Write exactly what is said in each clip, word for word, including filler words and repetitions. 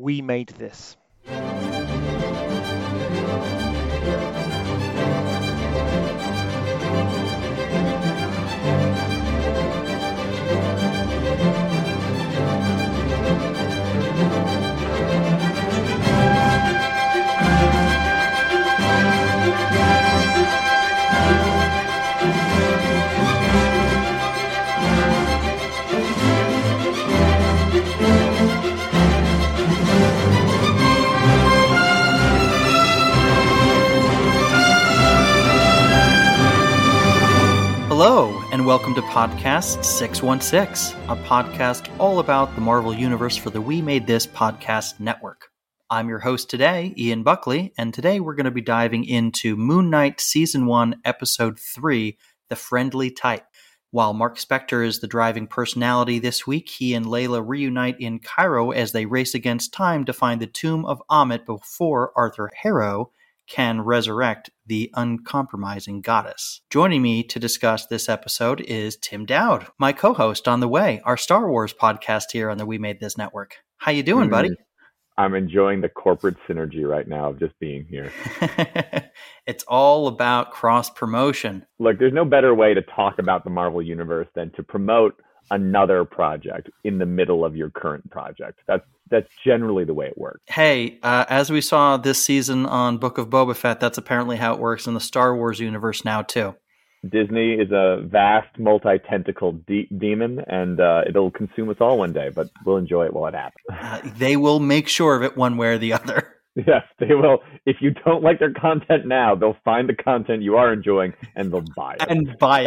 We Made This. Hello, and welcome to Podcast six one six, a podcast all about the Marvel Universe for the We Made This podcast network. I'm your host today, Ian Buckley, and today we're going to be diving into Moon Knight Season one, Episode three, The Friendly Type. While Mark Spector is the driving personality this week, he and Layla reunite in Cairo as they race against time to find the tomb of Ammit before Arthur Harrow can resurrect the uncompromising goddess. Joining me to discuss this episode is Tim Dowd, my co-host on The Way, our Star Wars podcast here on the We Made This network. How you doing, buddy? I'm enjoying the corporate synergy right now of just being here. It's all about cross-promotion. Look, there's no better way to talk about the Marvel Universe than to promote another project in the middle of your current project. That's that's generally the way it works. Hey, uh, as we saw this season on Book of Boba Fett, that's apparently how it works in the Star Wars universe now, too. Disney is a vast, multi-tentacled de- demon, and uh, it'll consume us all one day, but we'll enjoy it while it happens. Uh, they will make sure of it one way or the other. Yes, they will. If you don't like their content now, they'll find the content you are enjoying, and they'll buy it. And buy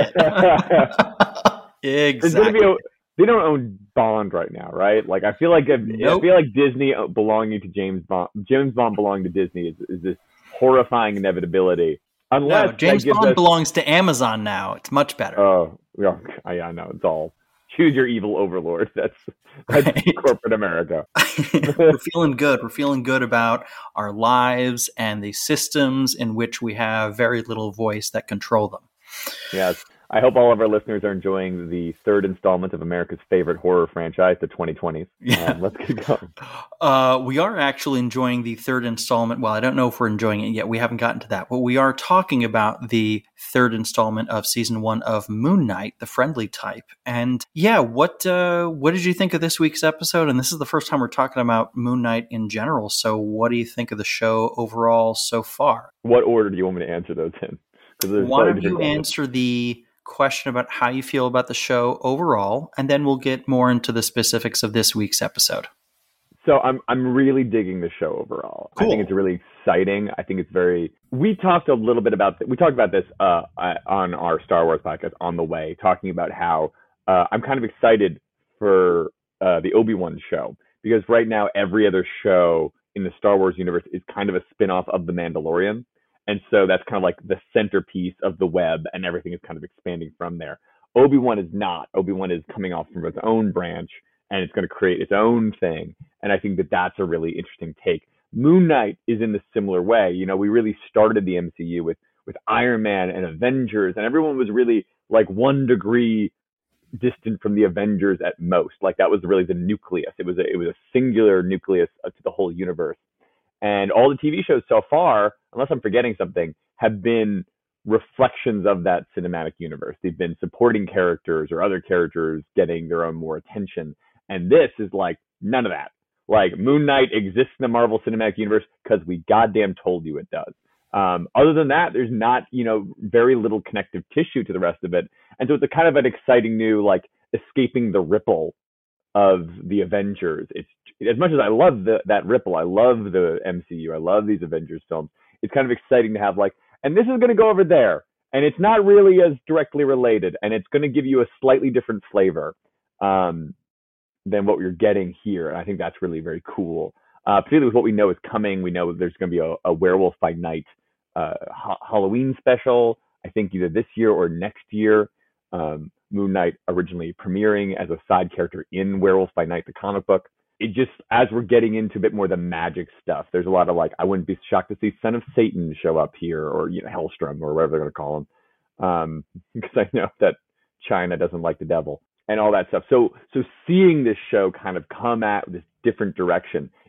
it. Exactly. They don't own Bond right now, right? Like, I feel like if, nope. I feel like Disney belonging to James Bond, James Bond belonging to Disney is, is this horrifying inevitability. Unless no, James Bond us, belongs to Amazon now. It's much better. Oh, yeah, I, I know. It's all choose your evil overlord. That's that's right. Corporate America. We're feeling good. We're feeling good about our lives and the systems in which we have very little voice that control them. Yes. I hope all of our listeners are enjoying the third installment of America's favorite horror franchise, the twenty twenties. Yeah. Um, let's get going. Uh, we are actually enjoying the third installment. Well, I don't know if we're enjoying it yet. We haven't gotten to that. But we are talking about the third installment of Season one of Moon Knight, The Friendly Type. And yeah, what uh, what did you think of this week's episode? And this is the first time we're talking about Moon Knight in general. So what do you think of the show overall so far? What order do you want me to answer those in? Why don't you answer the question about how you feel about the show overall, and then we'll get more into the specifics of this week's episode. So I'm I'm really digging the show overall. Cool. I think it's really exciting. I think it's very. We talked a little bit about we talked about this uh, on our Star Wars podcast On the Way, talking about how uh, I'm kind of excited for uh, the Obi-Wan show, because right now every other show in the Star Wars universe is kind of a spin-off of The Mandalorian. And so that's kind of like the centerpiece of the web, and everything is kind of expanding from there. Obi-Wan is not. Obi-Wan is coming off from its own branch, and it's going to create its own thing. And I think that that's a really interesting take. Moon Knight is in the similar way. You know, we really started the M C U with, with Iron Man and Avengers, and everyone was really like one degree distant from the Avengers at most. Like that was really the nucleus. It was a, it was a singular nucleus to the whole universe. And all the T V shows so far, unless I'm forgetting something, have been reflections of that cinematic universe. They've been supporting characters or other characters getting their own more attention. And this is like none of that. Like Moon Knight exists in the Marvel Cinematic Universe because we goddamn told you it does. Um, other than that, there's not, you know, very little connective tissue to the rest of it. And so it's a kind of an exciting new, like, escaping the ripple of the Avengers. It's as much as I love the, that ripple, I love the M C U, I love these Avengers films. It's kind of exciting to have like, and this is going to go over there, and it's not really as directly related, and it's going to give you a slightly different flavor um, than what you're getting here. And I think that's really very cool. Uh, particularly with what we know is coming. We know there's going to be a, a Werewolf by Night uh, ha- Halloween special, I think either this year or next year. Um, Moon Knight originally premiering as a side character in Werewolf by Night, the comic book. It just, as we're getting into a bit more of the magic stuff, there's a lot of like, I wouldn't be shocked to see Son of Satan show up here, or, you know, Hellstrom, or whatever they're going to call him. Um, because I know that China doesn't like the devil and all that stuff. So, so seeing this show kind of come at this different direction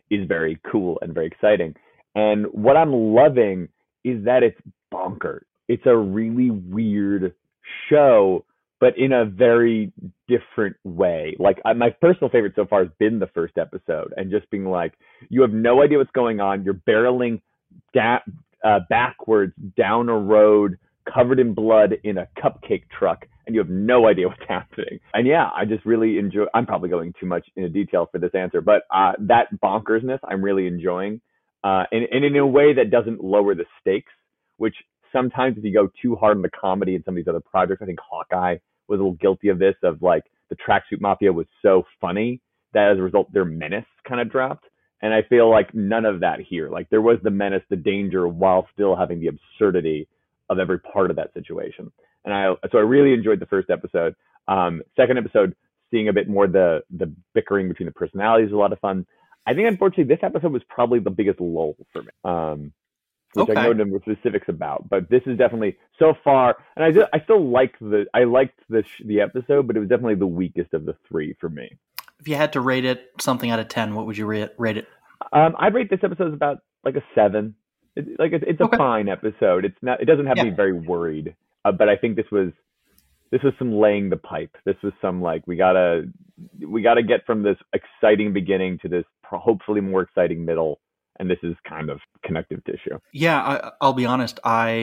is very cool and very exciting. And what I'm loving is that it's bonkers. It's a really weird show, but in a very different way. Like I, my personal favorite so far has been the first episode, and just being like, you have no idea what's going on. You're barreling da- uh, backwards down a road covered in blood in a cupcake truck, and you have no idea what's happening. And yeah, I just really enjoy, I'm probably going too much into detail for this answer, but uh, that bonkersness I'm really enjoying. Uh, and, and in a way that doesn't lower the stakes, which sometimes if you go too hard on the comedy and some of these other projects, I think Hawkeye was a little guilty of this, of like the Tracksuit Mafia was so funny that as a result, their menace kind of dropped. And I feel like none of that here. Like there was the menace, the danger, while still having the absurdity of every part of that situation. And I, so I really enjoyed the first episode. Um, second episode, seeing a bit more the the bickering between the personalities was a lot of fun. I think unfortunately this episode was probably the biggest lull for me, um, which okay. I know no specifics about. But this is definitely so far, and I just, I still like the I liked the the episode, but it was definitely the weakest of the three for me. If you had to rate it something out of ten, what would you rate rate it? Um, I'd rate this episode as about like a seven. It, like it's, it's a okay. fine episode. It's not. It doesn't have yeah. me very worried. Uh, but I think this was this was some laying the pipe. This was some like we gotta we gotta get from this exciting beginning to this hopefully more exciting middle. And this is kind of connective tissue. Yeah, I, I'll be honest.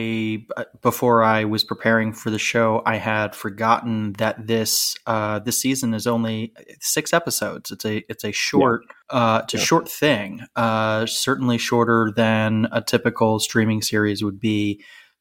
I before I was preparing for the show, I had forgotten that this uh, this season is only six episodes. It's a it's a short yeah. uh, it's a yeah. short thing. Uh, certainly shorter than a typical streaming series would be.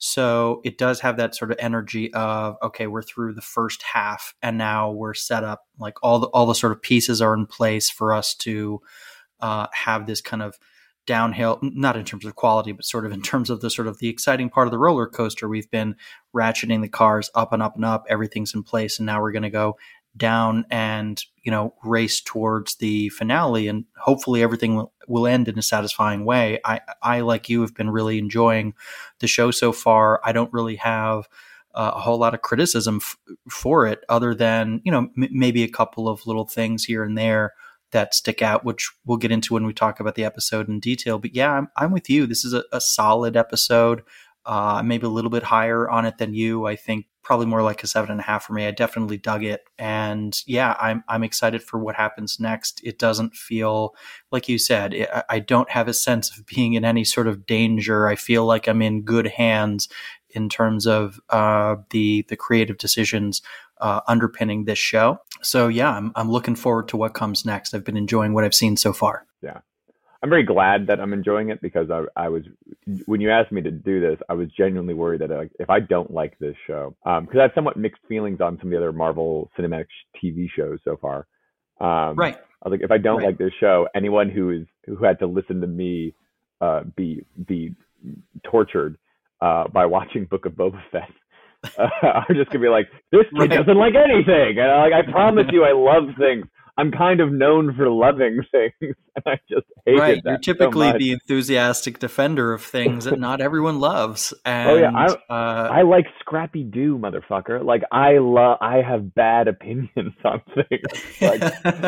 So it does have that sort of energy of, okay, we're through the first half, and now we're set up. Like all the all the sort of pieces are in place for us to uh, have this kind of downhill, not in terms of quality, but sort of in terms of the sort of the exciting part of the roller coaster. We've been ratcheting the cars up and up and up. Everything's in place. And now we're going to go down and, you know, race towards the finale. And hopefully everything will, will end in a satisfying way. I, I, like you, have been really enjoying the show so far. I don't really have uh, a whole lot of criticism f- for it other than, you know, m- maybe a couple of little things here and there that stick out, which we'll get into when we talk about the episode in detail. But yeah, I'm, I'm with you. This is a, a solid episode. Uh, maybe a little bit higher on it than you. I think probably more like a seven and a half for me. I definitely dug it. And yeah, I'm, I'm excited for what happens next. It doesn't feel, like you said, it, I don't have a sense of being in any sort of danger. I feel like I'm in good hands in terms of uh, the, the creative decisions Uh, underpinning this show. So yeah, I'm I'm looking forward to what comes next. I've been enjoying what I've seen so far. Yeah. I'm very glad that I'm enjoying it, because I, I was, when you asked me to do this, I was genuinely worried that like, if I don't like this show, um, because I have somewhat mixed feelings on some of the other Marvel Cinematic T V shows so far. Um, right. I was like, if I don't right. like this show, anyone who is who had to listen to me uh, be be tortured uh, by watching Book of Boba Fett, Uh, I'm just gonna be like, this kid right. doesn't like anything, and I, like I promise you, I love things. I'm kind of known for loving things, and I just hate right. that. You're typically so the enthusiastic defender of things that not everyone loves. And, oh yeah, I, uh, I like Scrappy Doo, motherfucker. Like I love, I have bad opinions on things. Like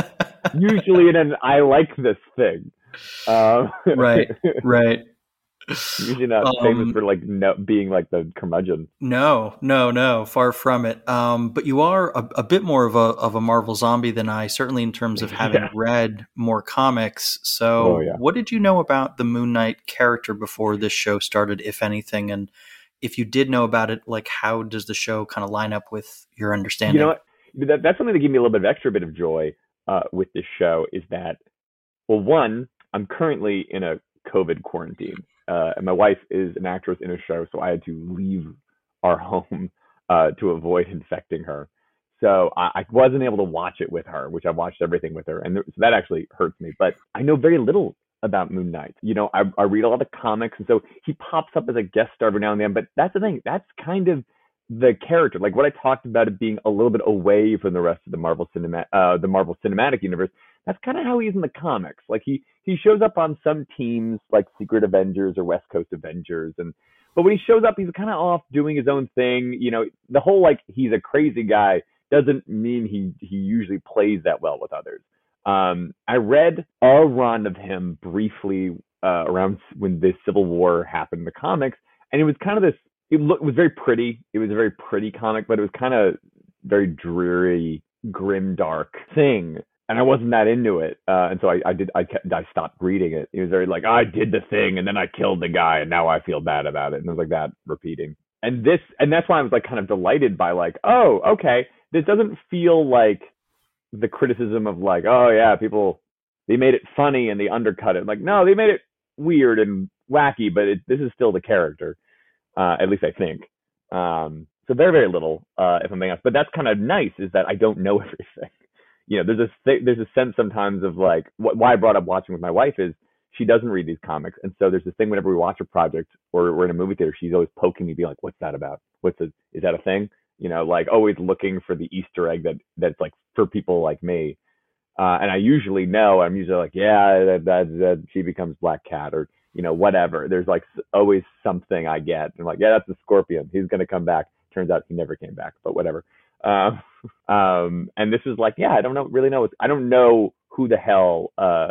usually, in an I like this thing. Um, right, right. Usually not um, famous for like no, being like the curmudgeon. No, no, no, far from it. Um, but you are a, a bit more of a of a Marvel zombie than I, certainly in terms of having yeah. read more comics. So, oh, yeah. what did you know about the Moon Knight character before this show started, if anything? And if you did know about it, like how does the show kind of line up with your understanding? You know what? That, that's something that gave me a little bit of extra bit of joy uh, with this show. Is that, well, one, I'm currently in a COVID quarantine. Uh, and my wife is an actress in a show, so I had to leave our home uh, to avoid infecting her. So I, I wasn't able to watch it with her, which I watched everything with her. And th- so that actually hurts me. But I know very little about Moon Knight. You know, I, I read a lot of comics, and so he pops up as a guest star every now and then. But that's the thing. That's kind of the character. Like what I talked about, it being a little bit away from the rest of the Marvel cinema, uh, the Marvel Cinematic Universe. That's kind of how he is in the comics. Like he he shows up on some teams like Secret Avengers or West Coast Avengers, and but when he shows up, he's kind of off doing his own thing. You know, the whole like he's a crazy guy doesn't mean he he usually plays that well with others. Um, I read a run of him briefly uh, around when the Civil War happened in the comics, and it was kind of this. It, looked, it was very pretty. It was a very pretty comic, but it was kind of very dreary, grim, dark thing, and I wasn't that into it. Uh, and so I, I did. I kept, I stopped reading it. It was very like, I did the thing, and then I killed the guy, and now I feel bad about it. And it was like that repeating. And this, and that's why I was like kind of delighted by like, oh, okay, this doesn't feel like the criticism of like, oh yeah, people, they made it funny and they undercut it. Like, no, they made it weird and wacky, but it, this is still the character. Uh, at least I think. Um, so very, very little, uh, if something else. But that's kind of nice, is that I don't know everything. You know, there's a there's a sense sometimes of like, what, why I brought up watching with my wife is she doesn't read these comics, and so there's this thing whenever we watch a project or we're in a movie theater, she's always poking me, be like, "What's that about? What's a, is that a thing?" You know, like always looking for the Easter egg that that's like for people like me. Uh, and I usually know. I'm usually like, yeah, that, that, that she becomes Black Cat, or you know, whatever. There's like always something I get. I'm like, yeah, that's the Scorpion. He's gonna come back. Turns out he never came back, but whatever. Um, um, and this is like, yeah, I don't know, really know. I don't know who the hell uh,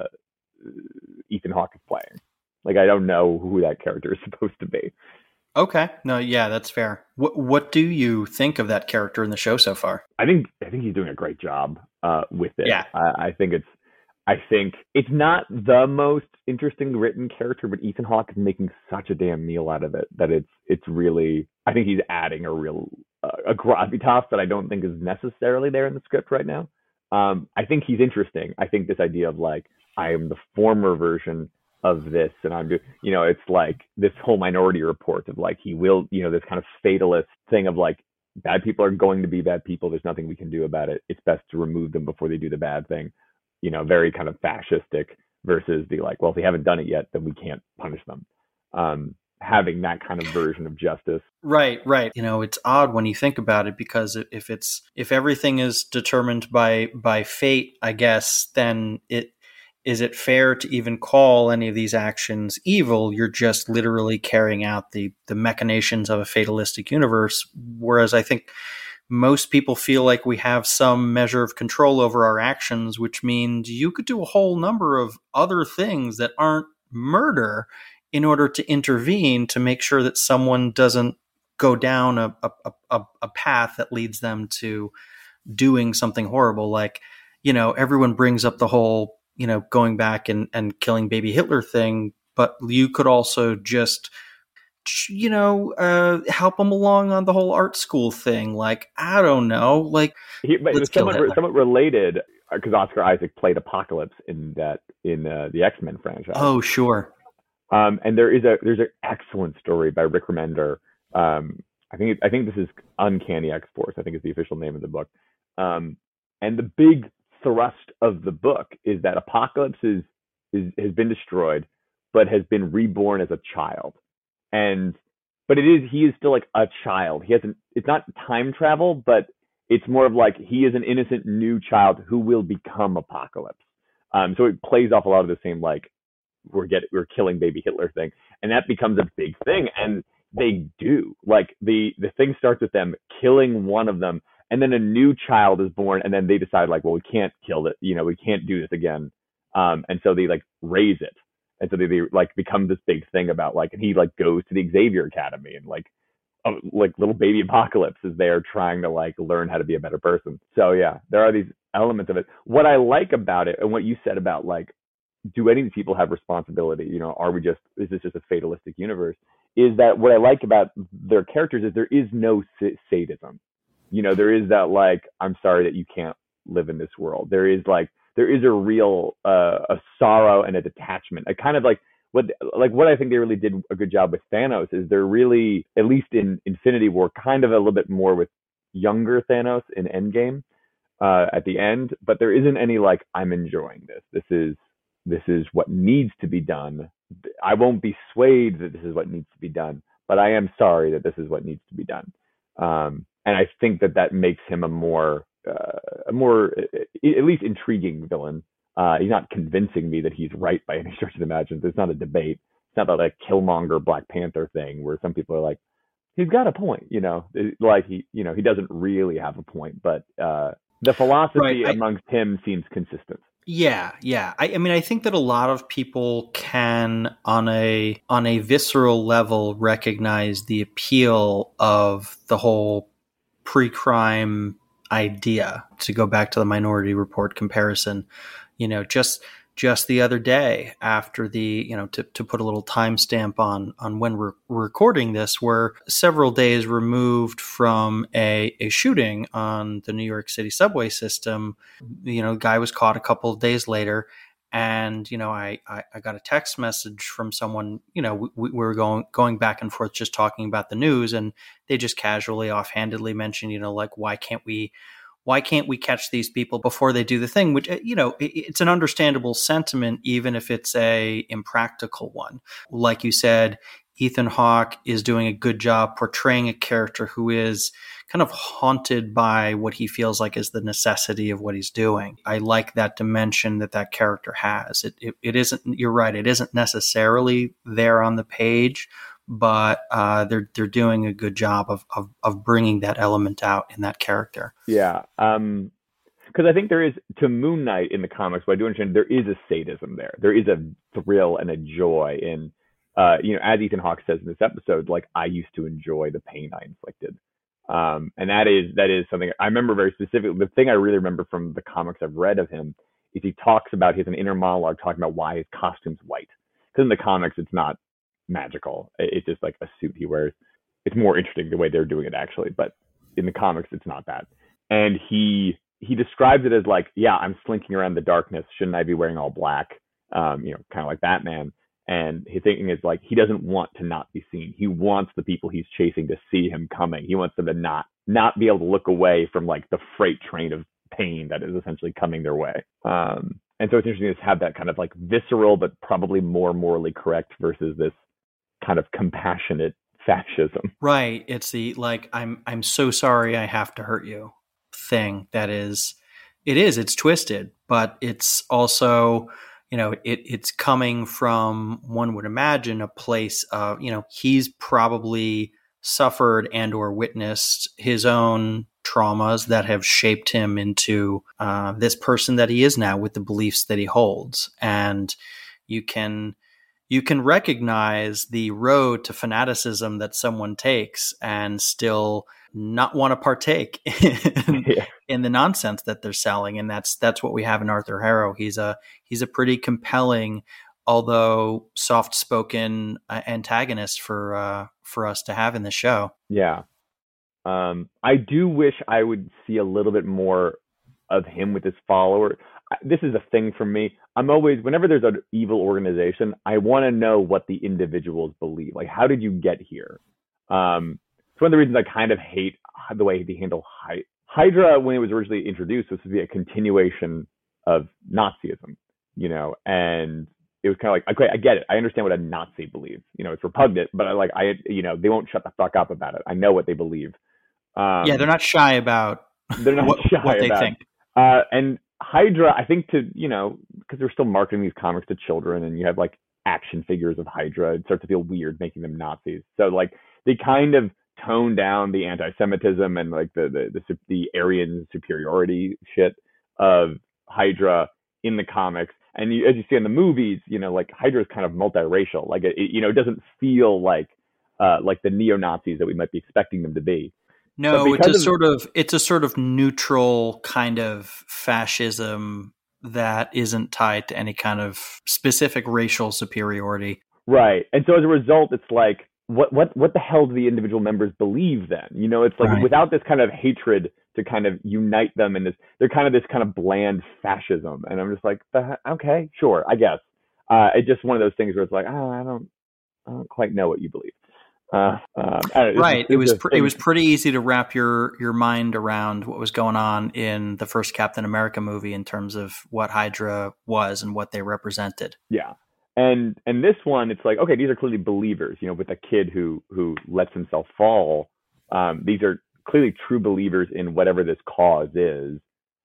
Ethan Hawke is playing. Like, I don't know who that character is supposed to be. Okay, no, yeah, that's fair. What what do you think of that character in the show so far? I think I think he's doing a great job uh, with it. Yeah, I, I think it's. I think it's not the most interesting written character, but Ethan Hawke is making such a damn meal out of it that it's it's really. I think he's adding a real uh, a gravitas that I don't think is necessarily there in the script right now. Um, I think he's interesting. I think this idea of like, I am the former version of this, and I'm, you know, it's like this whole Minority Report of like, he will, you know, this kind of fatalist thing of like, bad people are going to be bad people. There's nothing we can do about it. It's best to remove them before they do the bad thing. You know, very kind of fascistic versus the like, well, if they haven't done it yet, then we can't punish them. Um, having that kind of version of justice. Right, right. You know, it's odd when you think about it, because if it's if everything is determined by by fate, I guess, then it is it fair to even call any of these actions evil? You're just literally carrying out the the machinations of a fatalistic universe. Whereas I think most people feel like we have some measure of control over our actions, which means you could do a whole number of other things that aren't murder in order to intervene to make sure that someone doesn't go down a, a, a, a path that leads them to doing something horrible. Like, you know, everyone brings up the whole, you know, going back and, and killing baby Hitler thing, but you could also just, you know, uh, help them along on the whole art school thing. Like, I don't know, like, he, but let's somewhat, kill Hitler. somewhat related, because Oscar Isaac played Apocalypse in that, in uh, the X-Men franchise. Oh, sure. Um, and there is a, there's an excellent story by Rick Remender. Um, I think, I think this is Uncanny X-Force, I think is the official name of the book. Um, and the big thrust of the book is that Apocalypse is, is has been destroyed, but has been reborn as a child. And, but it is, he is still like a child. He hasn't, it's not time travel, but it's more of like, he is an innocent new child who will become Apocalypse. Um, so it plays off a lot of the same, like, we're getting, we're killing baby Hitler thing. And that becomes a big thing. And they do, like, the, the thing starts with them killing one of them, and then a new child is born, and then they decide like, well, we can't kill it. You know, we can't do this again. Um, and so they like raise it. And so they, they like become this big thing about like, and he like goes to the Xavier Academy, and like, uh, like little baby Apocalypse is there trying to like learn how to be a better person. So yeah, there are these elements of it. What I like about it, and what you said about like, do any of these people have responsibility? You know, are we just, is this just a fatalistic universe? Is that what I like about their characters is there is no sadism. You know, there is that like, I'm sorry that you can't live in this world. There is like, there is a real uh, a sorrow and a detachment. I kind of like what like what I think they really did a good job with Thanos is they're really, at least in Infinity War, kind of a little bit more with younger Thanos in Endgame uh, at the end. But there isn't any like, I'm enjoying this. This is this is what needs to be done. I won't be swayed that this is what needs to be done, but I am sorry that this is what needs to be done. Um, and I think that that makes him a more Uh, a more, at least intriguing villain. Uh, he's not convincing me that he's right by any stretch of the imagination. It's not a debate. It's not that like Killmonger Black Panther thing where some people are like, he's got a point, you know, like he, you know, he doesn't really have a point, but uh, the philosophy right. I, amongst him seems consistent. Yeah, yeah. I, I mean, I think that a lot of people can, on a on a visceral level, recognize the appeal of the whole pre-crime idea. To go back to the Minority Report comparison, you know, just just the other day, after the, you know, to, to put a little timestamp on on when we're, we're recording this, we're several days removed from a, a shooting on the New York City subway system. You know, guy was caught a couple of days later. And, you know, I, I, I got a text message from someone, you know, we, we were going, going back and forth just talking about the news, and they just casually, offhandedly mentioned, you know, like, why can't we, why can't we catch these people before they do the thing? Which, you know, it, it's an understandable sentiment, even if it's a impractical one. Like you said, Ethan Hawke is doing a good job portraying a character who is kind of haunted by what he feels like is the necessity of what he's doing. I like that dimension that that character has. It, it, it isn't, you're right, it isn't necessarily there on the page, but uh, they're they're doing a good job of, of of bringing that element out in that character. Yeah, um, because I think there is, to Moon Knight in the comics, but I do understand there is a sadism there. There is a thrill and a joy in, uh, you know, as Ethan Hawke says in this episode, like, I used to enjoy the pain I inflicted. Um, and that is that is something I remember very specifically. The thing I really remember from the comics I've read of him is he talks about his an inner monologue talking about why his costume's white. Because in the comics, it's not magical. It's just like a suit he wears. It's more interesting the way they're doing it, actually. But in the comics, it's not that. And he he describes it as like, yeah, I'm slinking around the darkness. Shouldn't I be wearing all black? Um, you know, kind of like Batman. And his thinking is like, he doesn't want to not be seen. He wants the people he's chasing to see him coming. He wants them to not not be able to look away from like the freight train of pain that is essentially coming their way. Um, and so it's interesting to have that kind of like visceral, but probably more morally correct versus this kind of compassionate fascism. Right. It's the like, I'm I'm so sorry I have to hurt you thing that is, it is, it's twisted, but it's also, you know, it it's coming from, one would imagine, a place of, you know, he's probably suffered and or witnessed his own traumas that have shaped him into uh, this person that he is now, with the beliefs that he holds. And you can you can recognize the road to fanaticism that someone takes and still not want to partake in, yeah. in the nonsense that they're selling. And that's, that's what we have in Arthur Harrow. He's a, he's a pretty compelling, although soft spoken uh, antagonist for, uh, for us to have in the show. Yeah. Um, I do wish I would see a little bit more of him with his followers. This is a thing for me. I'm always, whenever there's an evil organization, I want to know what the individuals believe. Like, how did you get here? Um, it's one of the reasons I kind of hate the way they handle Hy- Hydra when it was originally introduced. Was to be a continuation of Nazism, you know, and it was kind of like, okay, I get it. I understand what a Nazi believes. You know, it's repugnant, but I like, I, you know, they won't shut the fuck up about it. I know what they believe. Um, yeah, they're not shy about they're not what, shy what they about think. Uh, and Hydra, I think, to, you know, because they're still marketing these comics to children, and you have like action figures of Hydra, it starts to feel weird making them Nazis. So like they kind of tone down the anti-Semitism and like the the the, the Aryan superiority shit of Hydra in the comics. And you, as you see in the movies, you know, like Hydra is kind of multiracial. Like it, it you know, it doesn't feel like uh, like the neo-Nazis that we might be expecting them to be. No, it's a of, sort of it's a sort of neutral kind of fascism that isn't tied to any kind of specific racial superiority. Right. And so as a result, it's like, what what what the hell do the individual members believe then? You know, it's like right. without this kind of hatred to kind of unite them in this, they're kind of this kind of bland fascism. And I'm just like, okay, sure, I guess. Uh, it's just one of those things where it's like, oh, I don't, I don't quite know what you believe. Uh, um, know, right. It was pr- it was pretty easy to wrap your your mind around what was going on in the first Captain America movie in terms of what Hydra was and what they represented. Yeah. And and this one, it's like, okay, these are clearly believers, you know, with a kid who who lets himself fall. Um, these are clearly true believers in whatever this cause is.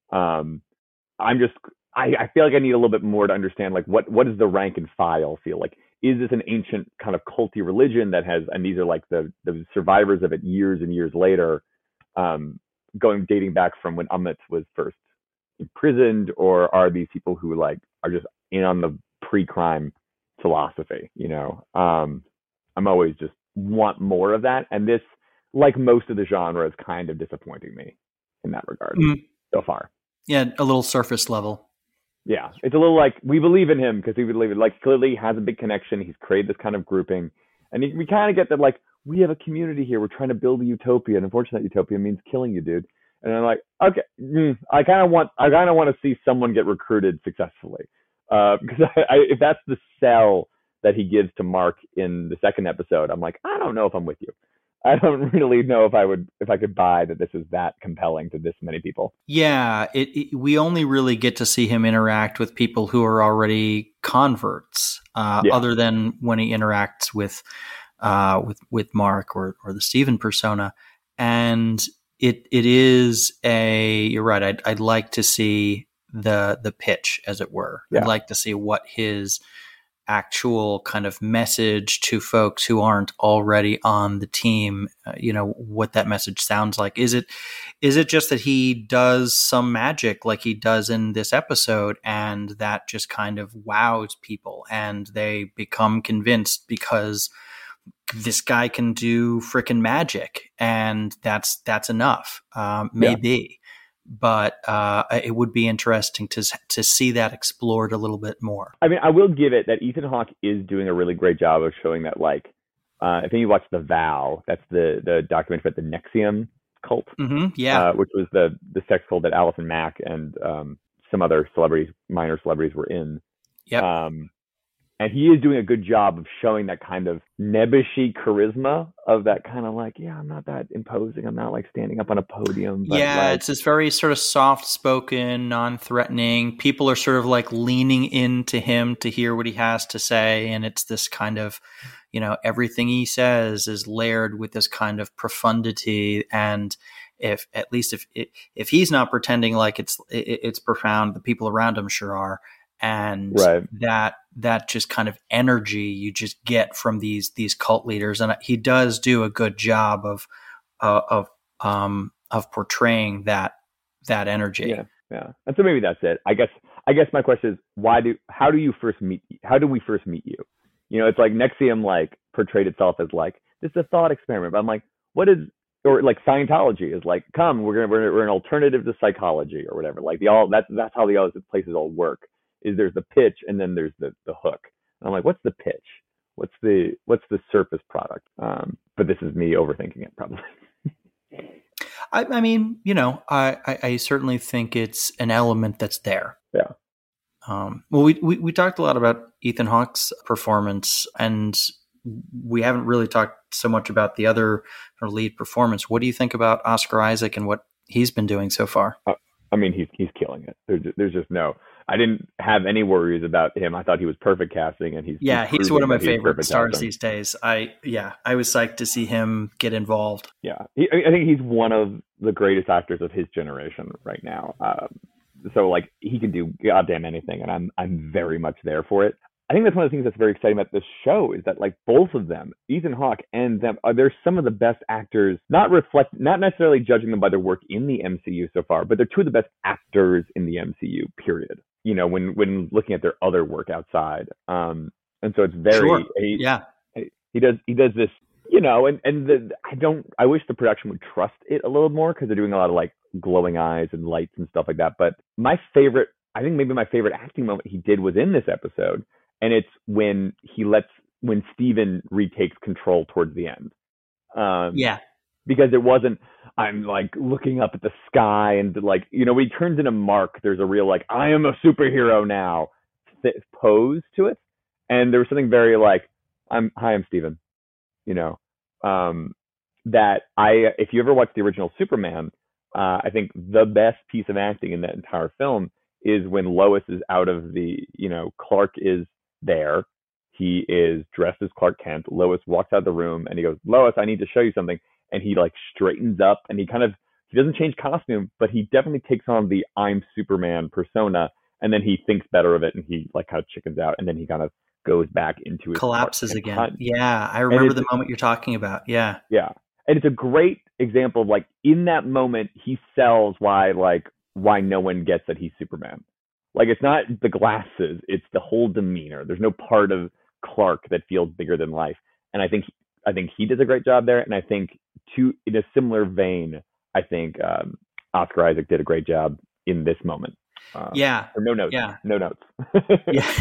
Um, I'm just, I, I feel like I need a little bit more to understand, like, what what does the rank and file feel like? Is this an ancient kind of culty religion that has, and these are like the the survivors of it years and years later, um, going dating back from when Ammit was first imprisoned, or are these people who like are just in on the pre-crime philosophy? You know, um, I'm always just want more of that, and this, like most of the genre, is kind of disappointing me in that regard mm. so far. Yeah, a little surface level. Yeah, it's a little like we believe in him because we believe it. Like clearly he has a big connection. He's created this kind of grouping, and he, we kind of get that like we have a community here. We're trying to build a utopia, and unfortunately, that utopia means killing you, dude. And I'm like, okay, mm, I kind of want, I kind of want to see someone get recruited successfully, uh, because I, I, if that's the sell that he gives to Mark in the second episode, I'm like, I don't know if I'm with you. I don't really know if I would, if I could buy that this is that compelling to this many people. Yeah, it, it, we only really get to see him interact with people who are already converts, uh, yeah. other than when he interacts with, uh, with with Mark or or the Steven persona, and it it is a. You're right. I'd I'd like to see the the pitch, as it were. Yeah. I'd like to see what his actual kind of message to folks who aren't already on the team, uh, you know, what that message sounds like. Is it, is it just that he does some magic like he does in this episode, and that just kind of wows people and they become convinced because this guy can do frickin' magic, and that's, that's enough. Um, maybe. Yeah. But uh, it would be interesting to to see that explored a little bit more. I mean, I will give it that Ethan Hawke is doing a really great job of showing that, like, uh, I think you watched The Vow. That's the the documentary about the NXIVM cult. Mm-hmm, yeah. Uh, which was the, the sex cult that Allison Mack and um, some other celebrities, minor celebrities, were in. Yeah. Um, and he is doing a good job of showing that kind of nebbishy charisma of that kind of like, yeah, I'm not that imposing. I'm not like standing up on a podium. But yeah, like, it's this very sort of soft-spoken, non-threatening. People are sort of like leaning into him to hear what he has to say. And it's this kind of, you know, everything he says is layered with this kind of profundity. And if, at least if, if he's not pretending like it's, it's profound, the people around him sure are. And right. that that just kind of energy you just get from these these cult leaders, and he does do a good job of uh, of um, of portraying that that energy. Yeah, yeah. And so maybe that's it. I guess I guess my question is, why do how do you first meet? How do we first meet you? You know, it's like NXIVM like portrayed itself as like this is a thought experiment. But I'm like, what is, or like Scientology is like, come, we're gonna we're, we're an alternative to psychology or whatever. Like the all that's that's how the other places all work. Is there's the pitch and then there's the, the hook. And I'm like, what's the pitch? What's the what's the surface product? Um, but this is me overthinking it probably. I, I mean, you know, I, I, I certainly think it's an element that's there. Yeah. Um, well, we, we we talked a lot about Ethan Hawke's performance, and we haven't really talked so much about the other lead performance. What do you think about Oscar Isaac and what he's been doing so far? Uh, I mean, he's he's killing it. There's just, there's just no. I didn't have any worries about him. I thought he was perfect casting, and he's yeah, he's, he's one of my favorite stars casting. these days. I yeah, I was psyched to see him get involved. Yeah, he, I think he's one of the greatest actors of his generation right now. Um, so like he can do goddamn anything, and I'm I'm very much there for it. I think that's one of the things that's very exciting about this show is that like both of them, Ethan Hawke and them, are they're some of the best actors. Not reflect, not necessarily judging them by their work in the M C U so far, but they're two of the best actors in the M C U. Period. You know, when when looking at their other work outside, um, and so it's very sure. he, yeah. He does he does this, you know, and and the, I don't. I wish the production would trust it a little more because they're doing a lot of like glowing eyes and lights and stuff like that. But my favorite, I think maybe my favorite acting moment he did was in this episode. And it's when he lets, when Steven retakes control towards the end. Um, yeah. Because it wasn't, I'm like looking up at the sky and like, you know, when he turns into Mark, there's a real like, I am a superhero now pose to it. And there was something very like, I'm, hi, I'm Steven, you know, um, that I, if you ever watched the original Superman, uh, I think the best piece of acting in that entire film is when Lois is out of the, you know, Clark is there. He is dressed as Clark Kent. Lois walks out of the room and he goes, Lois, I need to show you something. And he like straightens up and he kind of, he doesn't change costume, but he definitely takes on the I'm Superman persona. And then he thinks better of it and he like kind of chickens out. And then he kind of goes back into his collapses again. Hunt. Yeah. I remember the moment you're talking about. Yeah. Yeah. And it's a great example of like in that moment, he sells why like why no one gets that he's Superman. Like, it's not the glasses, it's the whole demeanor. There's no part of Clark that feels bigger than life. And I think I think he does a great job there. And I think, to in a similar vein, I think um, Oscar Isaac did a great job in this moment. Um, yeah. Or no notes. Yeah. No notes. Yeah.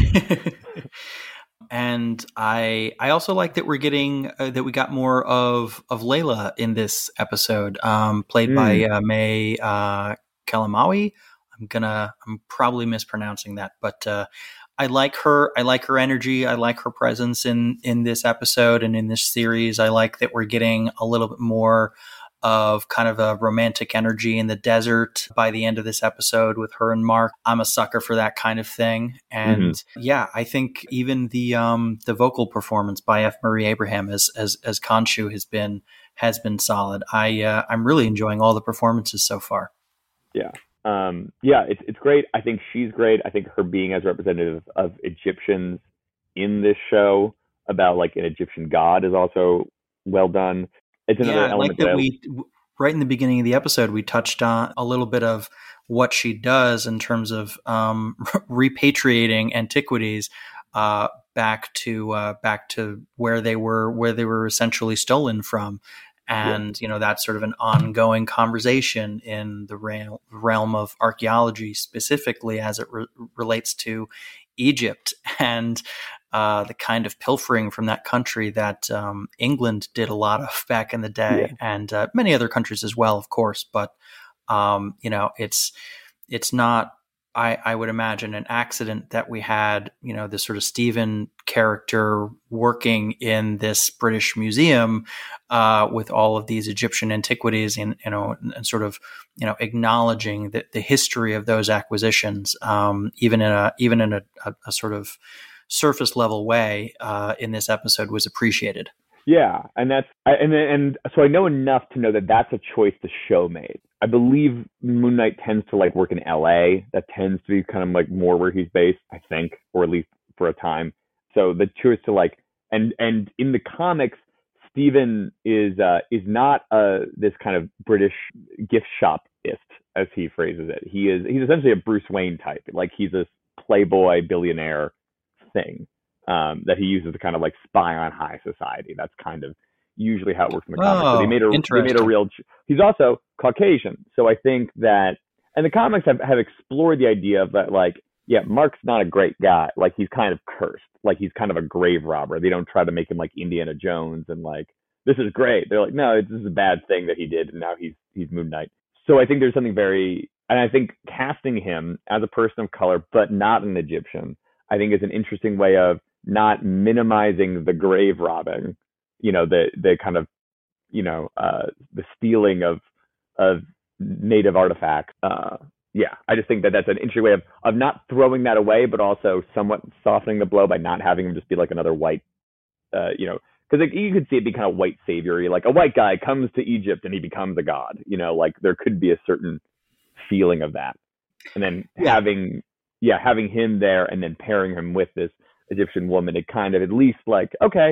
And I I also like that we're getting uh, that we got more of of Layla in this episode, um, played mm. by uh, May uh, Kalamaui. I'm gonna I'm probably mispronouncing that, but uh, I like her. I like her energy. I like her presence in in this episode and in this series. I like that we're getting a little bit more of kind of a romantic energy in the desert by the end of this episode with her and Mark. I'm a sucker for that kind of thing. And mm-hmm. yeah, I think even the um, the vocal performance by F. Murray Abraham as as as Khonshu has been has been solid. I uh, I'm really enjoying all the performances so far. Yeah. Um, yeah, it's it's great. I think she's great. I think her being as representative of Egyptians in this show about like an Egyptian god is also well done. It's another yeah, element like that, that I, we right in the beginning of the episode we touched on a little bit of what she does in terms of um, repatriating antiquities uh, back to uh, back to where they were where they were essentially stolen from. And, yeah. you know, that's sort of an ongoing conversation in the realm, realm of archaeology, specifically as it re- relates to Egypt and uh, the kind of pilfering from that country that um, England did a lot of back in the day, yeah. and uh, many other countries as well, of course. But, um, you know, it's it's not, I, I would imagine, an accident that we had, you know, this sort of Stephen character working in this British museum uh, with all of these Egyptian antiquities and, you know, and sort of, you know, acknowledging the, the history of those acquisitions, um, even in a, even in a, a, a sort of surface level way uh, in this episode was appreciated. Yeah. And that's, and, and so I know enough to know that that's a choice the show made. I believe Moon Knight tends to like work in L A. That tends to be kind of like more where he's based, I think, or at least for a time. So the choice to like, and and in the comics, Stephen is uh, is not uh, this kind of British gift shopist, as he phrases it. He is he's essentially a Bruce Wayne type. Like he's this playboy billionaire thing um, that he uses to kind of like spy on high society. That's kind of usually how it works in the comics. Oh, so they made a they made a real. He's also Caucasian, so I think that, and the comics have, have explored the idea of that, like, yeah, Mark's not a great guy. Like he's kind of cursed. Like he's kind of a grave robber. They don't try to make him like Indiana Jones and like this is great. They're like, no, this is a bad thing that he did, and now he's he's Moon Knight. So I think there's something very, and I think casting him as a person of color, but not an Egyptian, I think is an interesting way of not minimizing the grave robbing. You know, the the kind of, you know, uh, the stealing of of native artifacts. Uh, yeah, I just think that that's an interesting way of, of not throwing that away, but also somewhat softening the blow by not having him just be like another white, uh, you know, because like, you could see it be kind of white savior-y, like a white guy comes to Egypt and he becomes a god. You know, like there could be a certain feeling of that, and then yeah. having yeah having him there and then pairing him with this Egyptian woman, it kind of at least like, okay,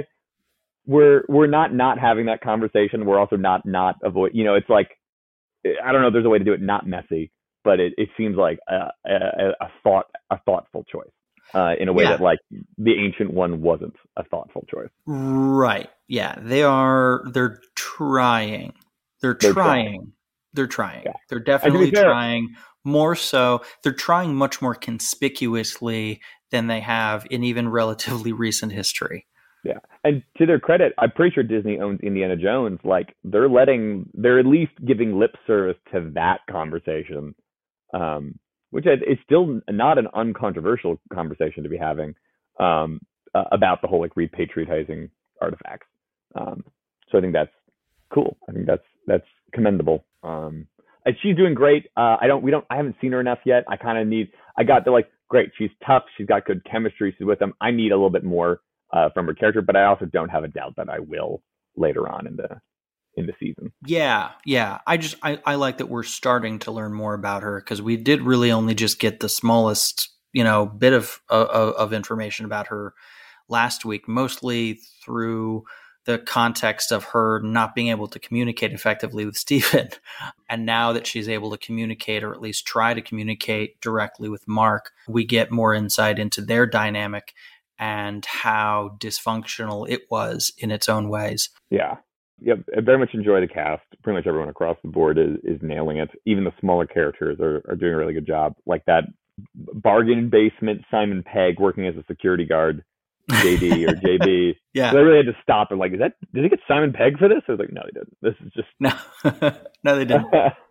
we're we're not not having that conversation. We're also not not avoid. You know, it's like, I don't know if there's a way to do it not messy, but it, it seems like a, a, a thought a thoughtful choice uh, in a way yeah. that like the Ancient One wasn't a thoughtful choice. Right. Yeah. They are. They're trying. They're, they're trying. trying. They're trying. Yeah. They're definitely trying. More so, they're trying much more conspicuously than they have in even relatively recent history. Yeah. And to their credit, I'm pretty sure Disney owns Indiana Jones. Like they're letting, they're at least giving lip service to that conversation, um, which is still not an uncontroversial conversation to be having um, uh, about the whole like repatriatizing artifacts. Um, so I think that's cool. I think that's, that's commendable. Um, and she's doing great. Uh, I don't, we don't, I haven't seen her enough yet. I kind of need, I got the like, great. She's tough. She's got good chemistry. She's with them. I need a little bit more Uh, from her character, but I also don't have a doubt that I will later on in the in the season. Yeah, yeah. I just I, I like that we're starting to learn more about her, because we did really only just get the smallest, you know, bit of, of of information about her last week, mostly through the context of her not being able to communicate effectively with Steven. And now that she's able to communicate, or at least try to communicate directly with Mark, we get more insight into their dynamic and how dysfunctional it was in its own ways. Yeah. Yep. I very much enjoy the cast. Pretty much everyone across the board is, is nailing it. Even the smaller characters are, are doing a really good job. Like that bargain basement Simon Pegg working as a security guard. J D or J B. Yeah. So I really had to stop and like, is that, did they get Simon Pegg for this? I was like, no, they didn't. This is just. No, no, they didn't.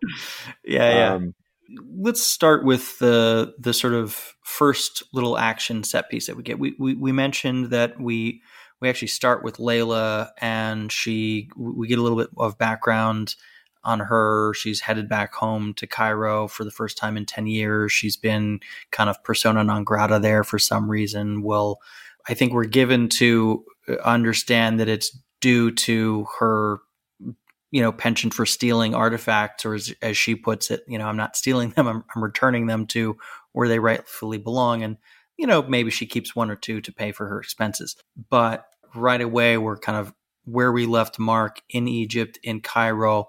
yeah, yeah. Um, Let's start with the the sort of first little action set piece that we get. We we, we mentioned that we we actually start with Layla, and she we get a little bit of background on her. She's headed back home to Cairo for the first time in ten years. She's been kind of persona non grata there for some reason. Well, I think we're given to understand that it's due to her, you know, penchant for stealing artifacts, or as, as she puts it, you know, I'm not stealing them, I'm, I'm returning them to where they rightfully belong. And, you know, maybe she keeps one or two to pay for her expenses. But right away, we're kind of where we left Mark, in Egypt, in Cairo.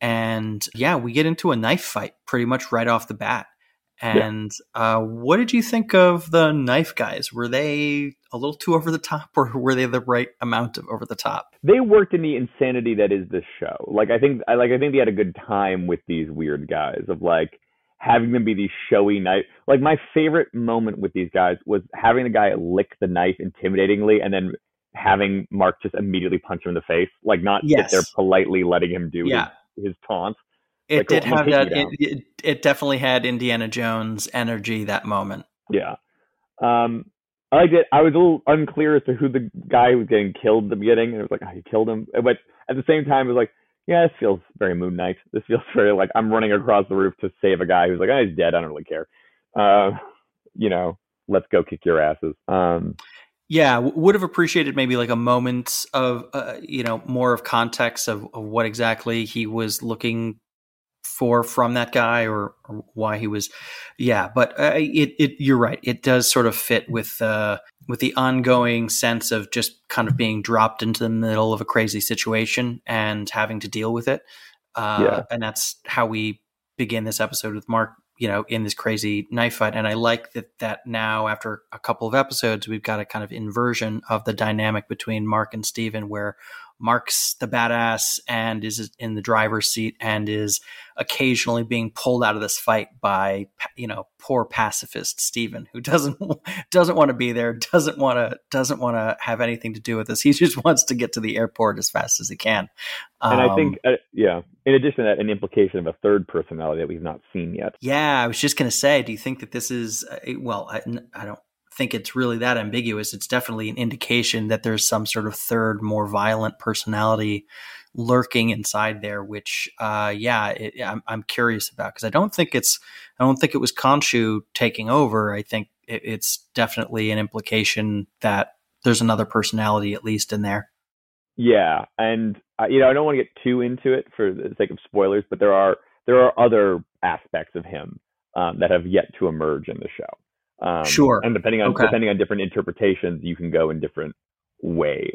And yeah, we get into a knife fight pretty much right off the bat. And yeah. uh, what did you think of the knife guys? Were they a little too over the top, or were they the right amount of over the top? They worked in the insanity that is the show. Like I think, I like I think they had a good time with these weird guys of like having them be these showy knife. Like my favorite moment with these guys was having the guy lick the knife intimidatingly, and then having Mark just immediately punch him in the face, like not yes. sit there politely letting him do yeah. his, his taunt. It like, did oh, have that. It, it, it definitely had Indiana Jones energy that moment. Yeah. Um, I liked it. I was a little unclear as to who the guy who was getting killed at the beginning. And it was like, oh, he killed him. But at the same time, it was like, yeah, this feels very Moon Knight. This feels very like I'm running across the roof to save a guy who's like, oh, he's dead. I don't really care. Uh, you know, let's go kick your asses. Um, Yeah, would have appreciated maybe like a moment of, uh, you know, more of context of, of what exactly he was looking for from that guy, or, or why he was. Yeah, but uh, it, it, you're right. It does sort of fit with, uh, with the ongoing sense of just kind of being dropped into the middle of a crazy situation and having to deal with it. Uh, yeah. And that's how we begin this episode with Mark, you know, in this crazy knife fight. And I like that that now, after a couple of episodes, we've got a kind of inversion of the dynamic between Mark and Steven, where Mark's the badass and is in the driver's seat and is occasionally being pulled out of this fight by, you know, poor pacifist Steven, who doesn't doesn't want to be there, doesn't want to doesn't want to have anything to do with this. He just wants to get to the airport as fast as he can. And um, I think, uh, yeah, in addition to that, an implication of a third personality that we've not seen yet. Yeah, I was just going to say, do you think that this is, uh, well, I, I don't think it's really that ambiguous. It's definitely an indication that there's some sort of third, more violent personality lurking inside there, which, uh, yeah, it, I'm, I'm curious about, because I don't think it's, I don't think it was Khonshu taking over. I think it, it's definitely an implication that there's another personality at least in there. Yeah, and uh, you know, I don't want to get too into it for the sake of spoilers, but there are there are other aspects of him um, that have yet to emerge in the show. Um, sure. And depending on okay. depending on different interpretations, you can go in different ways.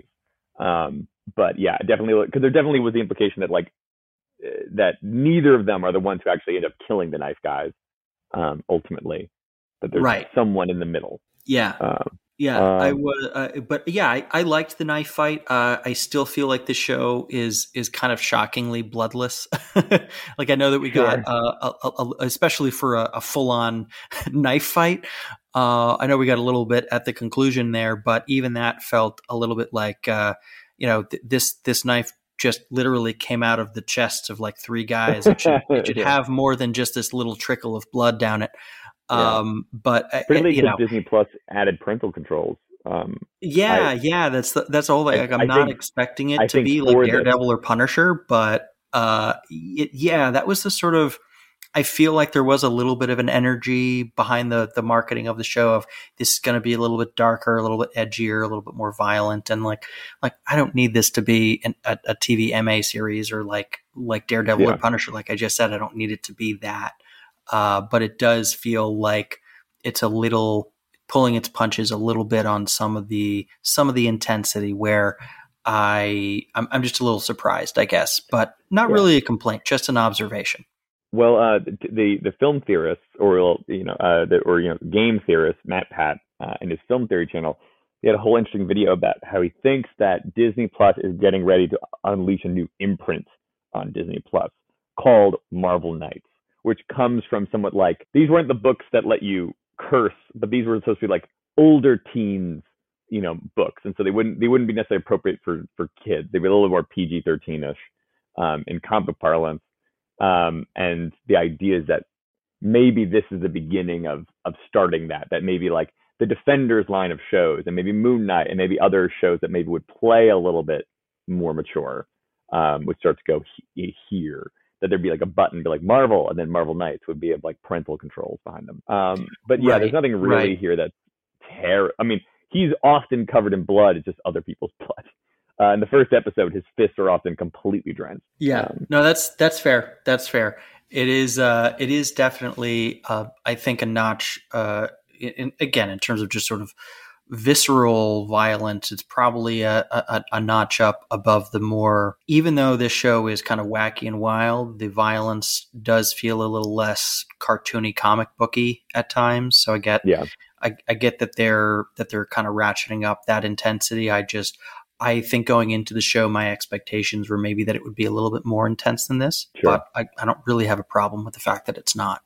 Um, but yeah, definitely, because there definitely was the implication that like uh, that neither of them are the ones who actually end up killing the knife guys. Um, ultimately, that there's right. someone in the middle. Yeah. Um, Yeah, um, I was, uh, but yeah, I, I liked the knife fight. Uh, I still feel like the show is is kind of shockingly bloodless. Like I know that we sure. got, uh, a, a, especially for a, a full on knife fight. Uh, I know we got a little bit at the conclusion there, but even that felt a little bit like, uh, you know, th- this this knife just literally came out of the chests of like three guys. It should, it should yeah. have more than just this little trickle of blood down it. Yeah. Um, but Pretty you know, Disney Plus added parental controls. Um, yeah, I, yeah, that's the, that's all. Like, I'm I not think, expecting it I to be like Daredevil this. or Punisher, but uh, it, yeah, that was the sort of. I feel like there was a little bit of an energy behind the the marketing of the show of this is going to be a little bit darker, a little bit edgier, a little bit more violent, and like like I don't need this to be an, a, a T V M A series or like like Daredevil yeah. or Punisher. Like I just said, I don't need it to be that. Uh, but it does feel like it's a little pulling its punches a little bit on some of the some of the intensity where I I'm, I'm just a little surprised, I guess, but not Yeah. really a complaint, just an observation. Well, uh, the, the the film theorists, or you know, uh, the, or you know, game theorist Matt Pat, uh, in his film theory channel, he had a whole interesting video about how he thinks that Disney Plus is getting ready to unleash a new imprint on Disney Plus called Marvel Knights, which comes from somewhat like, these weren't the books that let you curse, but these were supposed to be like older teens, you know, books, and so they wouldn't they wouldn't be necessarily appropriate for for kids. They'd be a little more P G thirteen ish um, in comic parlance. Um, and the idea is that maybe this is the beginning of of starting that, that maybe like the Defenders line of shows and maybe Moon Knight and maybe other shows that maybe would play a little bit more mature, um, would start to go he- here, that there'd be like a button, be like Marvel, and then Marvel Knights would be like parental controls behind them. Um, but yeah, Right, there's nothing really right. here that's terror. I mean, he's often covered in blood. It's just other people's blood. Uh, in the first episode, his fists are often completely drenched. Yeah, Um, no, that's that's fair. That's fair. It is. Uh, it is definitely. Uh, I think a notch. Uh, in, again, in terms of just sort of visceral violence, it's probably a, a, a notch up above the more. Even though this show is kind of wacky and wild, the violence does feel a little less cartoony, comic booky at times. So I get. yeah. I, I get that they're that they're kind of ratcheting up that intensity. I just. I think going into the show, my expectations were maybe that it would be a little bit more intense than this, Sure. but I, I don't really have a problem with the fact that it's not.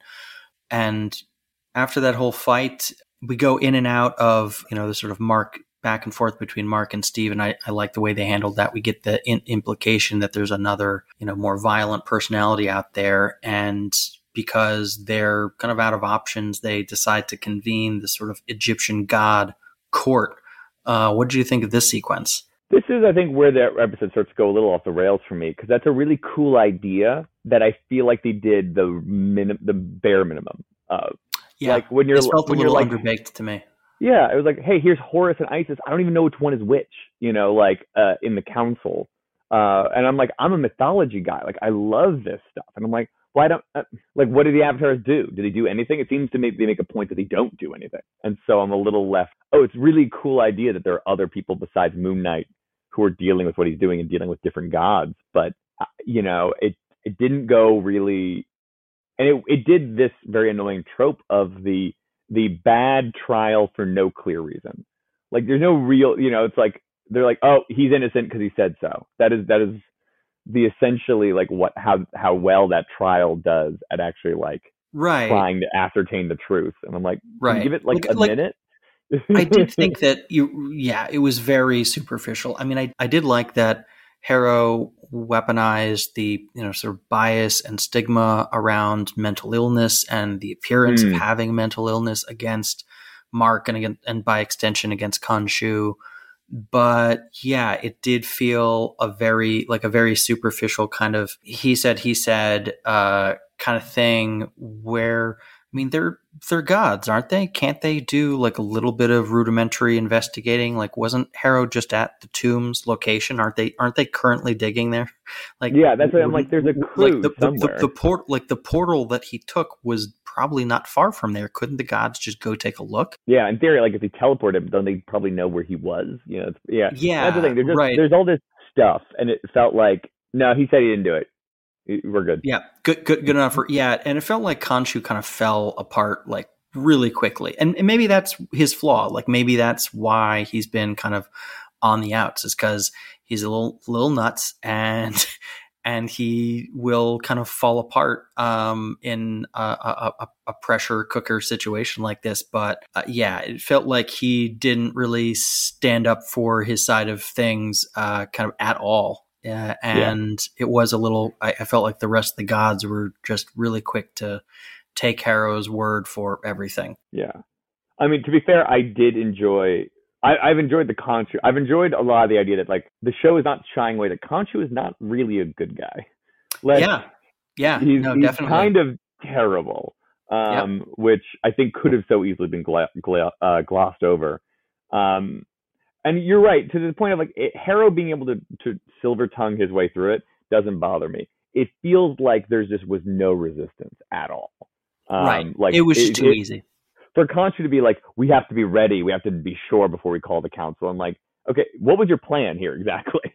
And after that whole fight, we go in and out of, you know, the sort of Mark back and forth between Mark and Steve. And I, I like the way they handled that. We get the in- implication that there's another, you know, more violent personality out there. And because they're kind of out of options, they decide to convene the sort of Egyptian god court. Uh, what did you think of this sequence? This is, I think, where the episode starts to go a little off the rails for me, because that's a really cool idea that I feel like they did the minim- the bare minimum of. Yeah, like when you're this felt when a you're little like, underbaked to me. yeah, it was like, hey, here's Horus and Isis. I don't even know which one is which, you know, like uh, in the council. Uh, and I'm like, I'm a mythology guy. Like, I love this stuff. And I'm like, why don't, uh, like, what do the avatars do? Do they do anything? It seems to me they make a point that they don't do anything. And so I'm a little left, oh, it's really cool idea that there are other people besides Moon Knight who are dealing with what he's doing and dealing with different gods. But, uh, you know, it, it didn't go really, and it, it did this very annoying trope of the, the bad trial for no clear reason. Like, there's no real, you know, it's like, they're like, oh, he's innocent because he said so. That is, that is the essentially like what, how, how well that trial does at actually like right. trying to ascertain the truth. And I'm like, right. give it like, like a like, minute. I did think that you, yeah, it was very superficial. I mean, I, I did like that Harrow weaponized the, you know, sort of bias and stigma around mental illness and the appearance mm. of having mental illness against Mark and again, and by extension against Khonshu. But yeah, it did feel a very, like a very superficial kind of, he said, he said, uh, kind of thing where, I mean, they're they're gods, aren't they? Can't they do like a little bit of rudimentary investigating? Like, wasn't Harrow just at the tomb's location? Aren't they? Aren't they currently digging there? Like, yeah, that's what I'm like. There's a clue like the, somewhere. The, the, the port, like the portal that he took, was probably not far from there. Couldn't the gods just go take a look? Yeah, in theory, like if they teleport him, don't they probably know where he was? You know, it's, yeah, yeah. That's the thing. There's just, right. There's all this stuff, and it felt like no, he said he didn't do it. We're good. Yeah, good, good, good enough for yeah. And it felt like Khonshu kind of fell apart like really quickly, and, and maybe that's his flaw. Like maybe that's why he's been kind of on the outs, is because he's a little little nuts, and and he will kind of fall apart um, in a, a, a pressure cooker situation like this. But uh, yeah, it felt like he didn't really stand up for his side of things, uh, kind of at all. Uh, and yeah. It was a little, I, I felt like the rest of the gods were just really quick to take Harrow's word for everything. Yeah. I mean, to be fair, I did enjoy, I, I've enjoyed the Khonshu. I've enjoyed a lot of the idea that like the show is not shying away, that Khonshu is not really a good guy. Like, yeah. Yeah. He's, no, he's definitely. kind of terrible, um, yep. which I think could have so easily been gla- gla- uh, glossed over. Um, And you're right, to the point of like it, Harrow being able to, to silver tongue his way through it doesn't bother me. It feels like there's just was no resistance at all. Um, right. Like it was just it, too it, easy. For Khonshu to be like, we have to be ready, we have to be sure before we call the council. And like, okay, what was your plan here exactly?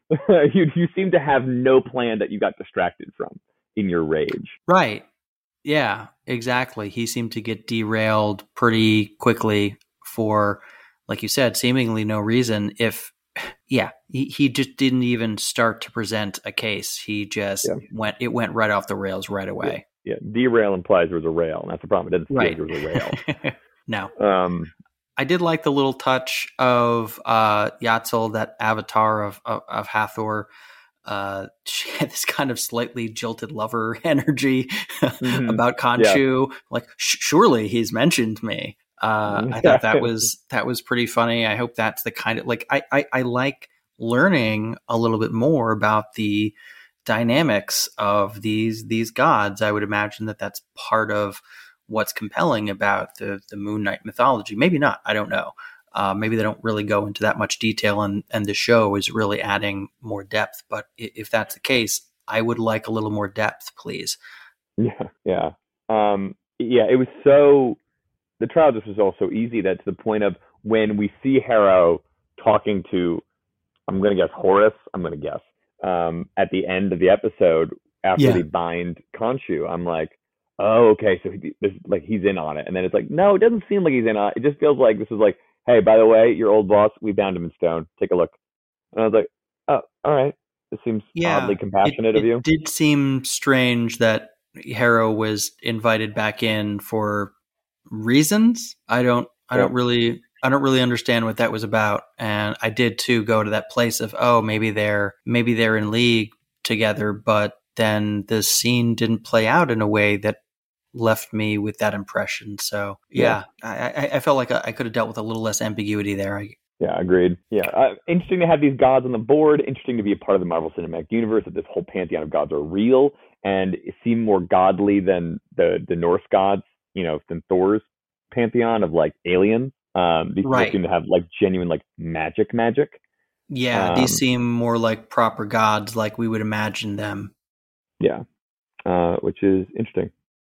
you you seem to have no plan that you got distracted from in your rage. Right. Yeah, exactly. He seemed to get derailed pretty quickly for, like you said, seemingly no reason. If, yeah, he, he just didn't even start to present a case. He just yeah. went, it went right off the rails right away. Yeah, yeah. Derail implies there was a rail, and that's the problem. It doesn't feel right. like there was a rail. No. Um, I did like the little touch of uh, Yatzil, that avatar of, of, of Hathor. Uh, she had this kind of slightly jilted lover energy mm-hmm. about Khonshu. Yeah. Like, sh- surely he's mentioned me. Uh, I thought that was that was pretty funny. I hope that's the kind of like I, I I like learning a little bit more about the dynamics of these these gods. I would imagine that that's part of what's compelling about the the Moon Knight mythology. Maybe not. I don't know. Uh, maybe they don't really go into that much detail, and, and the show is really adding more depth. But if that's the case, I would like a little more depth, please. Yeah, yeah, um, yeah. It was so the trial just was all so easy that to the point of when we see Harrow talking to, I'm going to guess Horus. I'm going to guess um, at the end of the episode after yeah. they bind Khonshu. I'm like, oh, okay, so he, this, like he's in on it, and then it's like, no, it doesn't seem like he's in on it. It just feels like this is like, hey, by the way, your old boss, we bound him in stone. Take a look. And I was like, oh, all right. This seems yeah, oddly compassionate it, of you. It did seem strange that Harrow was invited back in for reasons. I don't, I yeah. don't really, I don't really understand what that was about. And I did too go to that place of, oh, maybe they're, maybe they're in league together, but then the scene didn't play out in a way that left me with that impression. So yeah, yeah. I, I felt like I could have dealt with a little less ambiguity there. I, yeah, agreed. Yeah, uh, interesting to have these gods on the board. Interesting to be a part of the Marvel Cinematic Universe, that this whole pantheon of gods are real and seem more godly than the the Norse gods, you know, than Thor's pantheon of like aliens. Um, these right. seem to have like genuine like magic magic. Yeah, um, these seem more like proper gods, like we would imagine them. Yeah, uh, which is interesting.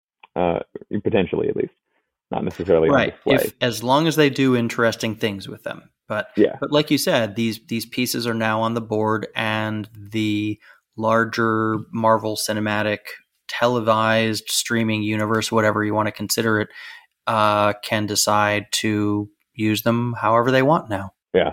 Uh, potentially, at least, not necessarily right. on display. If, as long as they do interesting things with them. But yeah. but like you said, these these pieces are now on the board, and the larger Marvel Cinematic televised streaming universe, whatever you want to consider it, uh, can decide to use them however they want now. Yeah.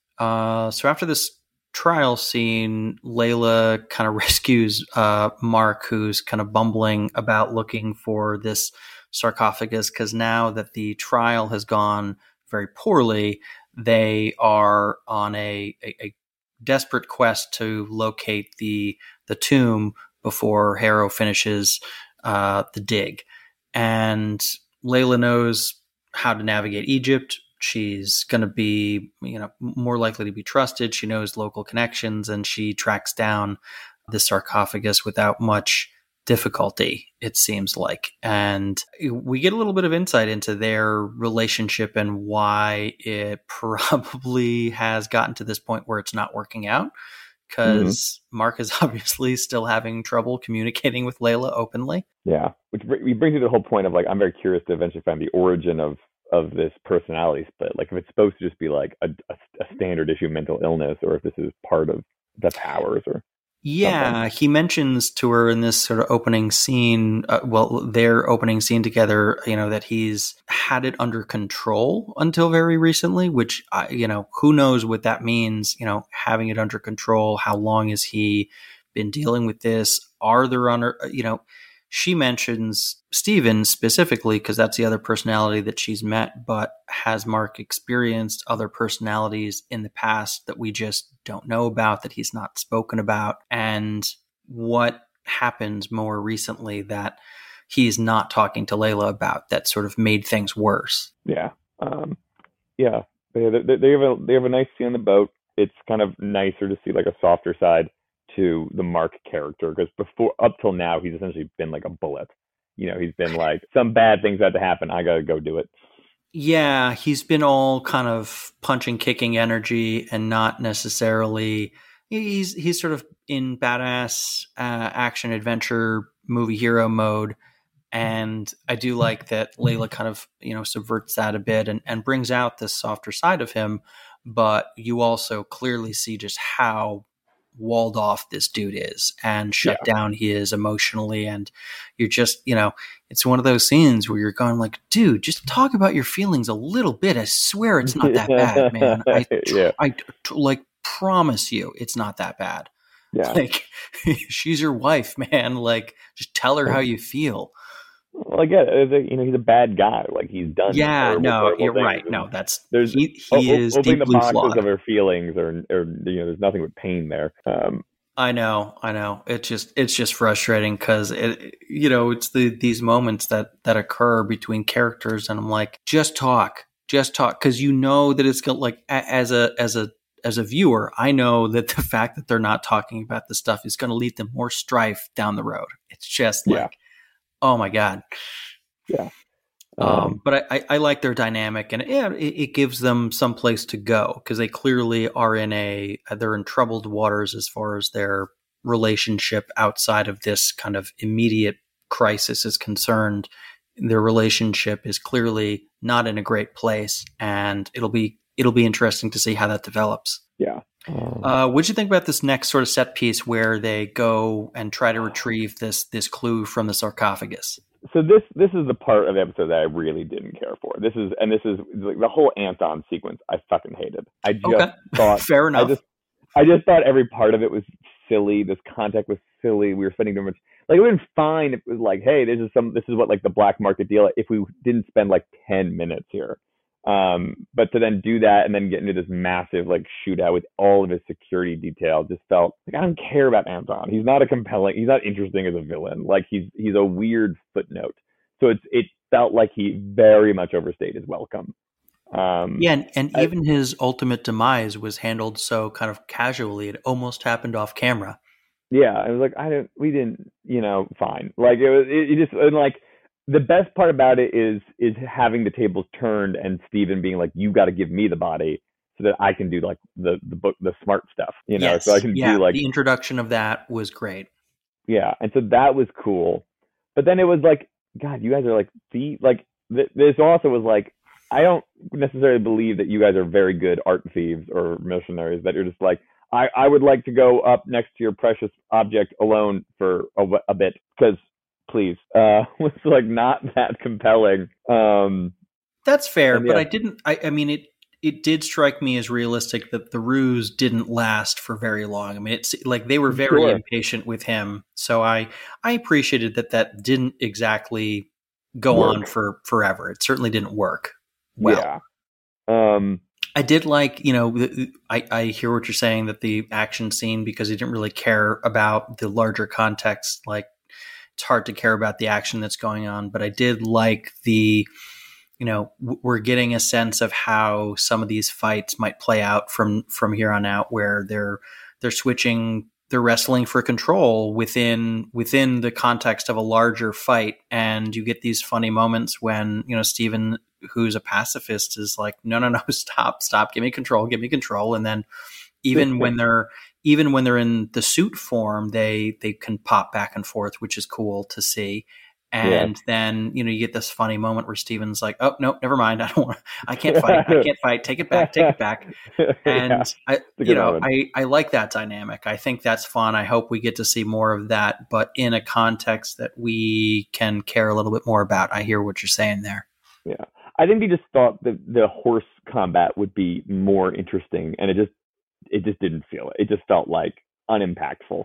Uh, so after this trial scene, Layla kind of rescues uh, Mark, who's kind of bumbling about looking for this sarcophagus, because now that the trial has gone very poorly, they are on a, a, a desperate quest to locate the the tomb before Harrow finishes uh, the dig. And Layla knows how to navigate Egypt. She's going to be, you know, more likely to be trusted. She knows local connections, and she tracks down the sarcophagus without much difficulty, it seems like. And we get a little bit of insight into their relationship and why it probably has gotten to this point where it's not working out, because mm-hmm. Mark is obviously still having trouble communicating with Layla openly. Yeah, which brings me to the whole point of like, I'm very curious to eventually find the origin of of this personality split. Like if it's supposed to just be like a, a, a standard issue mental illness, or if this is part of the powers or yeah something. He mentions to her in this sort of opening scene, uh, well, their opening scene together, you know, that he's had it under control until very recently, which I, you know, who knows what that means, you know, having it under control. How long has he been dealing with this? Are there under, you know, she mentions Steven specifically because that's the other personality that she's met, but has Mark experienced other personalities in the past that we just don't know about, that he's not spoken about? And what happens more recently that he's not talking to Layla about that sort of made things worse? Yeah. Um, yeah. They, they, they, have a, they have a nice scene on the boat. It's kind of nicer to see like a softer side to the Mark character, because before, up till now, he's essentially been like a bullet. You know, he's been like, some bad things had to happen, I gotta go do it. Yeah, he's been all kind of punching, kicking energy, and not necessarily. He's he's sort of in badass uh, action adventure movie hero mode, and I do like that Layla kind of, you know, subverts that a bit and and brings out this softer side of him. but you also clearly see just how walled off this dude is and shut Yeah. down he is emotionally. And you're just, you know, it's one of those scenes where you're going like, dude, just talk about your feelings a little bit. I swear it's not that bad, man. I, yeah. I, I like promise you it's not that bad. Yeah. Like, she's your wife, man. Like, just tell her how you feel. Well, again, you know, he's a bad guy. Like, he's done. Yeah, terrible, no, terrible you're things. right. No, that's there's he. He o- is opening the deeply boxes flawed. of her feelings, or, or you know, there's nothing but pain there. Um, I know, I know. It's just, it's just frustrating because it, you know, it's the these moments that that occur between characters, and I'm like, just talk, just talk, because you know that it's gonna, like, as a as a as a viewer, I know that the fact that they're not talking about this stuff is going to lead to more strife down the road. It's just like, yeah. oh my god. Yeah. Um, Um, but I, I, I like their dynamic, and yeah, it, it gives them some place to go because they clearly are in a they're in troubled waters as far as their relationship outside of this kind of immediate crisis is concerned. Their relationship is clearly not in a great place, and it'll be it'll be interesting to see how that develops. yeah. Um, Uh, what do you think about this next sort of set piece where they go and try to retrieve this this clue from the sarcophagus? so this this is the part of the episode that I really didn't care for. This is and this is like the whole Anton sequence. I fucking hated. I just Okay. thought Fair enough. I just I just thought every part of it was silly. This contact was silly. We were spending too much. Like, it would have been fine if it was like, hey, this is some this is what like the black market deal. If we didn't spend like ten minutes here. Um, but to then do that and then get into this massive like shootout with all of his security detail just felt like, I don't care about Anton. He's not a compelling, he's not interesting as a villain. Like, he's he's a weird footnote. So it's it felt like he very much overstayed his welcome. Um, yeah, and, and I, even his ultimate demise was handled so kind of casually. It almost happened off camera. Yeah, I was like, I don't, we didn't, you know, fine. Like, it was, it, it just, and like, the best part about it is is having the tables turned and Steven being like, you got to give me the body so that I can do like the the book the smart stuff, you know, Yes. so I can yeah, do like the introduction of that was great. Yeah, and so that was cool. But then it was like, God, you guys are like the like th- this also was like, I don't necessarily believe that you guys are very good art thieves or mercenaries. That you're just like, I I would like to go up next to your precious object alone for a, a bit because. Please, uh, was like not that compelling. Um, That's fair, and, yeah. but I didn't. I, I mean, it it did strike me as realistic that the ruse didn't last for very long. I mean, it's like they were very Sure. impatient with him, so I I appreciated that that didn't exactly go Work. on for forever. It certainly didn't work well. Yeah. Um, I did like, you know, I, I hear what you're saying that the action scene, because he didn't really care about the larger context, like. It's hard to care about the action that's going on, but I did like the, you know, w- we're getting a sense of how some of these fights might play out from, from here on out, where they're, they're switching, they're wrestling for control within, within the context of a larger fight. And you get these funny moments when, you know, Steven, who's a pacifist, is like, no, no, no, stop, stop, give me control, give me control. And then even when they're, even when they're in the suit form, they, they can pop back and forth, which is cool to see. And yeah. then, you know, you get this funny moment where Steven's like, oh, no, never mind. I don't want I can't fight. I can't fight. Take it back. Take it back. And, yeah, I, you know, I, I like that dynamic. I think that's fun. I hope we get to see more of that, but in a context that we can care a little bit more about. I hear what you're saying there. Yeah. I think he just thought that the horse combat would be more interesting, and it just, it just didn't feel it. It just felt like unimpactful.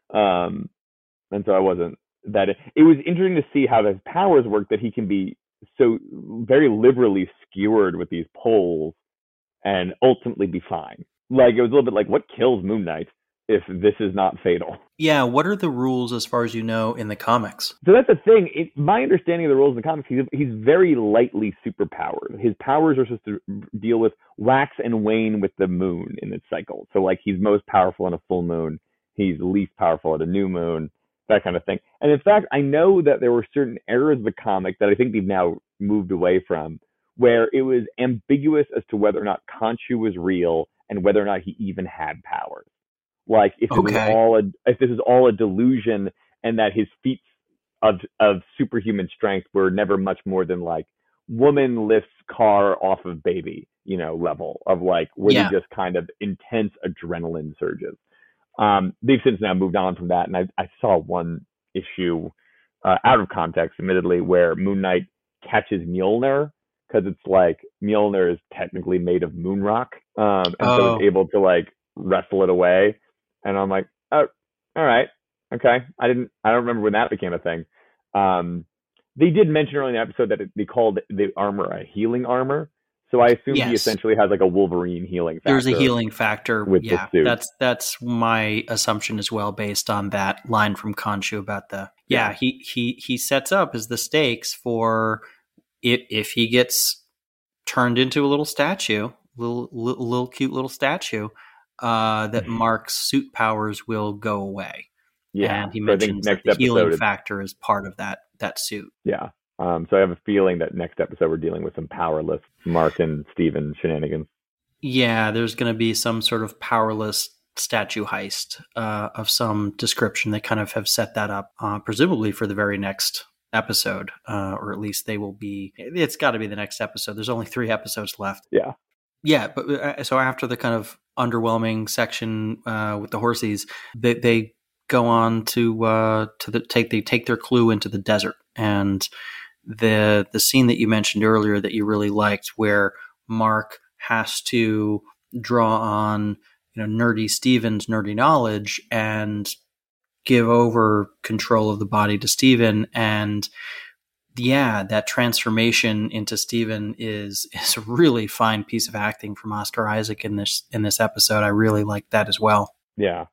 Um, and so I wasn't that, it, it was interesting to see how his powers work, that he can be so very liberally skewered with these poles and ultimately be fine. Like, it was a little bit like, what kills Moon Knight if this is not fatal? Yeah. What are the rules as far as you know in the comics? So that's the thing. It, my understanding of the rules in the comics, he's, he's very lightly superpowered. His powers are supposed to deal with wax and wane with the moon in its cycle. So like, he's most powerful in a full moon. He's least powerful at a new moon, that kind of thing. And in fact, I know that there were certain eras of the comic that I think they've now moved away from, where it was ambiguous as to whether or not Khonshu was real and whether or not he even had powers. Like, if it Okay. was all a, if this is all a delusion, and that his feats of of superhuman strength were never much more than like woman lifts car off of baby, you know, level of like really Yeah. just kind of intense adrenaline surges. Um, they've since now moved on from that, and I, I saw one issue uh, out of context, admittedly, where Moon Knight catches Mjolnir because it's like Mjolnir is technically made of moon rock, um, and oh. so is able to like wrestle it away. And I'm like, oh, all right, okay. I didn't, I don't remember when that became a thing. Um, they did mention earlier in the episode that it, they called the armor a healing armor. So I assume yes. he essentially has like a Wolverine healing factor. There's a healing factor. With yeah, the suit. that's that's my assumption as well, based on that line from Khonshu about the yeah, yeah. he he he sets up as the stakes for it if he gets turned into a little statue, little little, little cute little statue, uh, that mm-hmm. Mark's suit powers will go away. Yeah, and he so mentions that the healing factor is part of that that suit. Yeah. Um, so I have a feeling that next episode we're dealing with some powerless Mark and Steven shenanigans. Yeah, there's going to be some sort of powerless statue heist uh, of some description. They kind of have set that up, uh, presumably for the very next episode, uh, or at least they will be. It's got to be the next episode. There's only three episodes left. Yeah. Yeah, but uh, so after the kind of underwhelming section uh, with the horsies, they, they go on to uh, to the take they take their clue into the desert. And the the scene that you mentioned earlier that you really liked, where Mark has to draw on, you know, nerdy Steven's nerdy knowledge and give over control of the body to Steven. And yeah, that transformation into Steven is is a really fine piece of acting from Oscar Isaac in this in this episode. I really liked that as well. Yeah.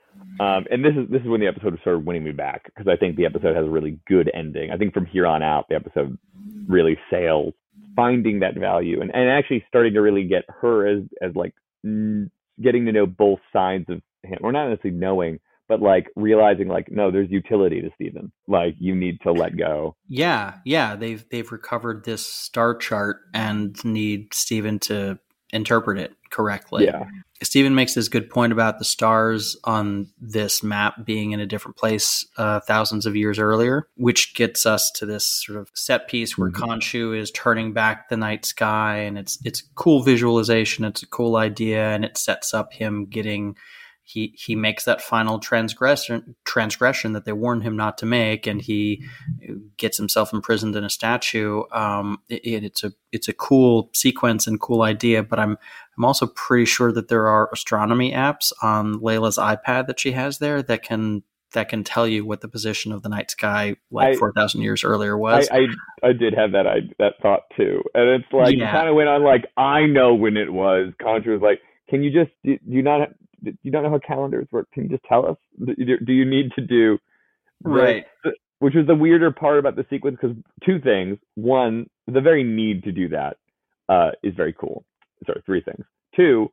Um, and this is this is when the episode started winning me back, because I think the episode has a really good ending. I think from here on out, the episode really sails, finding that value and, and actually starting to really get her as as like mm, getting to know both sides of him, or not necessarily knowing, but like realizing like, no, there's utility to Steven. Like, you need to let go. Yeah, yeah, they've they've recovered this star chart and need Steven to interpret it correctly. Yeah. Steven makes this good point about the stars on this map being in a different place uh, thousands of years earlier, which gets us to this sort of set piece where mm-hmm. Khonshu is turning back the night sky, and it's it's cool visualization, it's a cool idea, and it sets up him getting he he makes that final transgression transgression that they warned him not to make, and he gets himself imprisoned in a statue. Um, it, it's a it's a cool sequence and cool idea, but I'm I'm also pretty sure that there are astronomy apps on Layla's iPad that she has there that can that can tell you what the position of the night sky like four thousand years earlier was. I, I I did have that I that thought too, and it's like yeah. it kind of went on like, I know when it was. Khonshu was like, can you just do you not do you not know how calendars work? Can you just tell us? Do you, do you need to do right? The, which was the weirder part about the sequence, because two things. One, the very need to do that uh, is very cool. Sorry, three things. Two,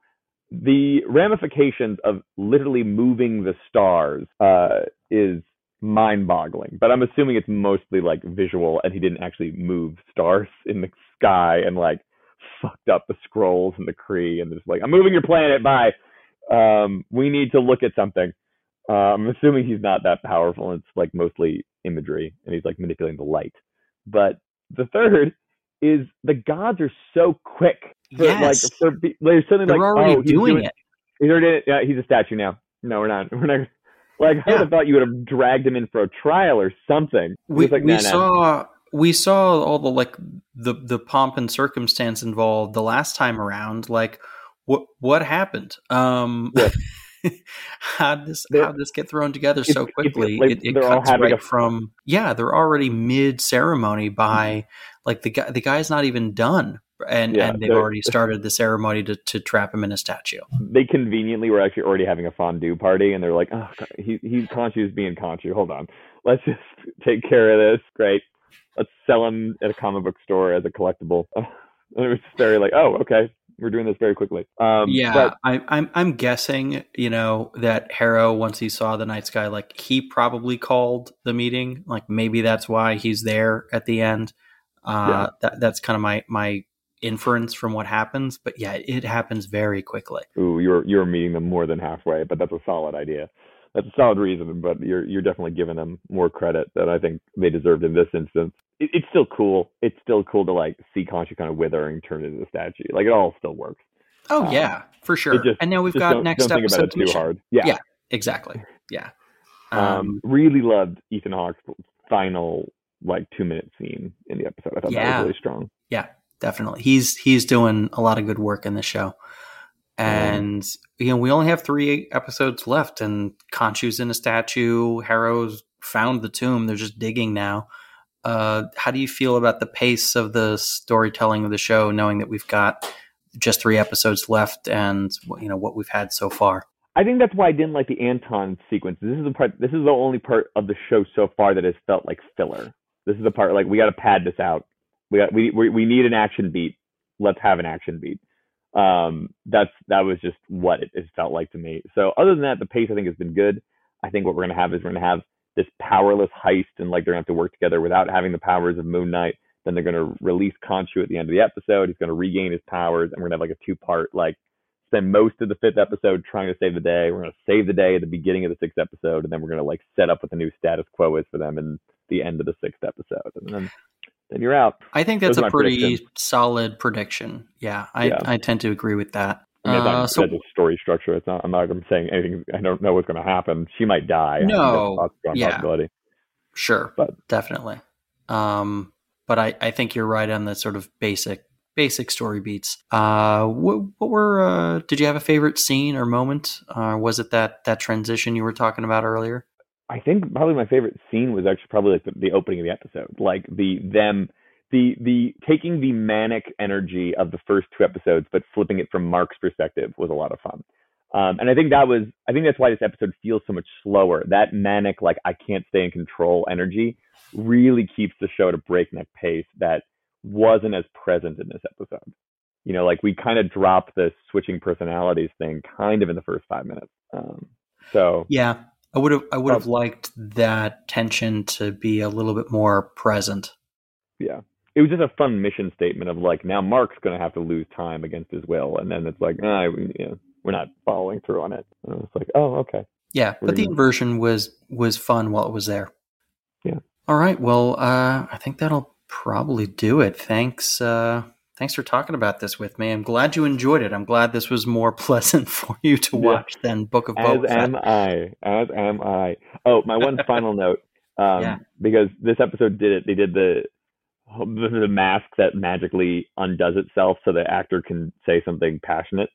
the ramifications of literally moving the stars uh, is mind-boggling. But I'm assuming it's mostly like visual, and he didn't actually move stars in the sky and like fucked up the scrolls and the Kree and just like, I'm moving your planet. Bye. Um, we need to look at something. Uh, I'm assuming he's not that powerful. It's like mostly imagery, and he's like manipulating the light. But the third is the gods are so quick. For, yes. Like, for, there's something They're like, already oh, he's doing, doing it. He's already, yeah, he's a statue now. No, we're not. We're not. Like, I would have thought you would have dragged him in for a trial or something. We, like, we nah, saw nah. we saw all the like the the pomp and circumstance involved the last time around. Like, what what happened? Um, yeah. how did this how did this get thrown together so it's, quickly? It's like it it they're cuts all having right a... from yeah. They're already mid ceremony by mm-hmm. like the guy the guy's not even done. And yeah, and they've already started the ceremony to, to trap him in a statue. They conveniently were actually already having a fondue party, and they're like, "Oh, God, he he's Khonshu's being Khonshu. Hold on, let's just take care of this. Great, let's sell him at a comic book store as a collectible." And it was very like, "Oh, okay, we're doing this very quickly." Um, yeah, but, I, I'm I'm guessing, you know, that Harrow, once he saw the night sky, like he probably called the meeting. Like maybe that's why he's there at the end. Uh, yeah. that that's kind of my my. inference from what happens, but yeah, it happens very quickly. Ooh, you're you're meeting them more than halfway, but that's a solid idea. that's a solid reason, but you're you're definitely giving them more credit than I think they deserved in this instance. It, it's still cool. It's still cool to like see Khonshu kind of wither and turn into a statue. Like it all still works. Oh um, yeah, for sure. Just, and now we've just got don't, next don't think about it too mission. hard. Yeah, yeah, exactly. Yeah. Um, um, really loved Ethan Hawke's final like two minute scene in the episode. I thought yeah. that was really strong. Yeah, definitely. He's he's doing a lot of good work in the show. And, um, you know, we only have three episodes left, and Khonshu's in a statue. Harrow's found the tomb. They're just digging now. Uh, how do you feel about the pace of the storytelling of the show, knowing that we've got just three episodes left and, you know, what we've had so far? I think that's why I didn't like the Anton sequence. This is the part. This is the only part of the show so far that has felt like filler. This is the part like we got to pad this out. We got we we, we need an action beat. Let's have an action beat. Um, that's that was just what it, it felt like to me. So other than that, the pace I think has been good. I think what we're gonna have is we're gonna have this powerless heist, and like they're gonna have to work together without having the powers of Moon Knight. Then they're gonna release Khonshu at the end of the episode. He's gonna regain his powers, and we're gonna have like a two part like spend most of the fifth episode trying to save the day. We're gonna save the day at the beginning of the sixth episode, and then we're gonna like set up what the new status quo is for them in the end of the sixth episode, and then. Then you're out. I think that's a pretty solid prediction. Yeah, I, yeah. I tend to agree with that. I mean, uh, that's so, a story structure. It's not. I'm not I'm saying anything. I don't know what's going to happen. She might die. No. I think yeah. Possibility. Sure. But definitely. Um, but I, I think you're right on the sort of basic basic story beats. Uh, what, what were? Uh, did you have a favorite scene or moment? Uh, was it that that transition you were talking about earlier? I think probably my favorite scene was actually probably like the, the opening of the episode, like the them, the the taking the manic energy of the first two episodes, but flipping it from Mark's perspective was a lot of fun. Um, and I think that was, I think that's why this episode feels so much slower. That manic, like I can't stay in control energy really keeps the show at a breakneck pace that wasn't as present in this episode. You know, like we kind of dropped the switching personalities thing kind of in the first five minutes. Um, so yeah. I would have I would have liked that tension to be a little bit more present. Yeah. It was just a fun mission statement of like, now Mark's going to have to lose time against his will. And then it's like, ah, you know, we're not following through on it. And it's like, oh, okay. Yeah. We're but the gonna... inversion was, was fun while it was there. Yeah. All right. Well, uh, I think that'll probably do it. Thanks. Uh, Thanks for talking about this with me. I'm glad you enjoyed it. I'm glad this was more pleasant for you to watch yeah. than Book of Boba As am I. As am I. Oh, my one final note, um, yeah. because this episode did it. They did the the mask that magically undoes itself so the actor can say something passionate.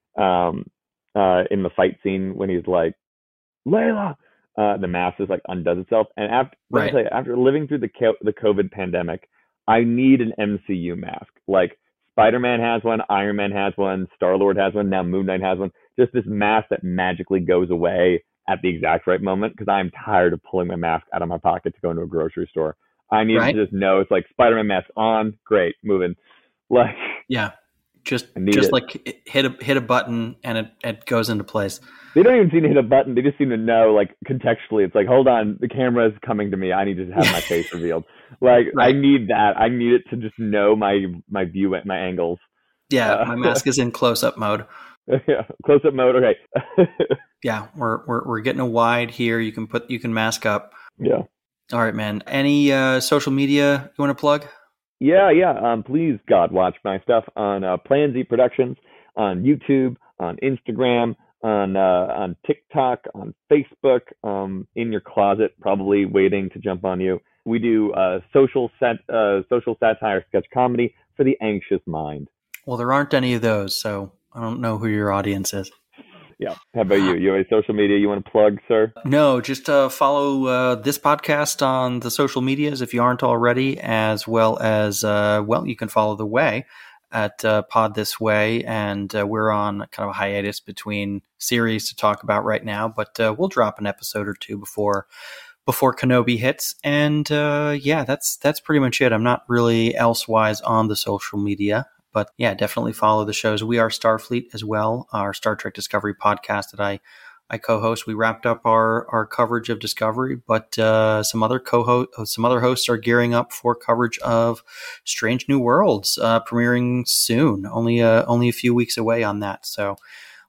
Um, uh, in the fight scene when he's like, Layla, uh, the mask is like undoes itself. And after right. you, after living through the co- the COVID pandemic, I need an M C U mask. Like Spider-Man has one, Iron Man has one, Star-Lord has one, now Moon Knight has one. Just this mask that magically goes away at the exact right moment because I'm tired of pulling my mask out of my pocket to go into a grocery store. I need right. to just know it's like Spider-Man mask on, great, moving. Like yeah, just just it. like hit a hit a button and it, it goes into place. They don't even seem to hit a button. They just seem to know, like, contextually. It's like, hold on, the camera is coming to me. I need to have my face revealed. Like, right. I need that. I need it to just know my my view, my angles. Yeah, uh, my mask is in close-up mode. Yeah, close-up mode. Okay. yeah, we're we're we're getting a wide here. You can put you can mask up. Yeah. All right, man. Any uh, social media you want to plug? Yeah, yeah. Um, please, God, watch my stuff on uh, Plan Z Productions, on YouTube, on Instagram. On uh, on TikTok, on Facebook, um, in your closet, probably waiting to jump on you. We do uh, social set, uh, social satire sketch comedy for the anxious mind. Well, there aren't any of those, so I don't know who your audience is. Yeah. How about you? You have any social media you want to plug, sir? No, just uh, follow uh, this podcast on the social medias if you aren't already, as well as, uh, well, you can follow The Way at uh, Pod This Way, and uh, we're on kind of a hiatus between series to talk about right now, but uh, we'll drop an episode or two before before Kenobi hits, and uh, yeah, that's that's pretty much it. I'm not really elsewise on the social media, but yeah, definitely follow the shows. We are Starfleet as well, our Star Trek Discovery podcast that I I co-host. We wrapped up our, our coverage of Discovery, but uh, some other co-host, some other hosts are gearing up for coverage of Strange New Worlds, uh, premiering soon. Only uh, only a few weeks away on that. So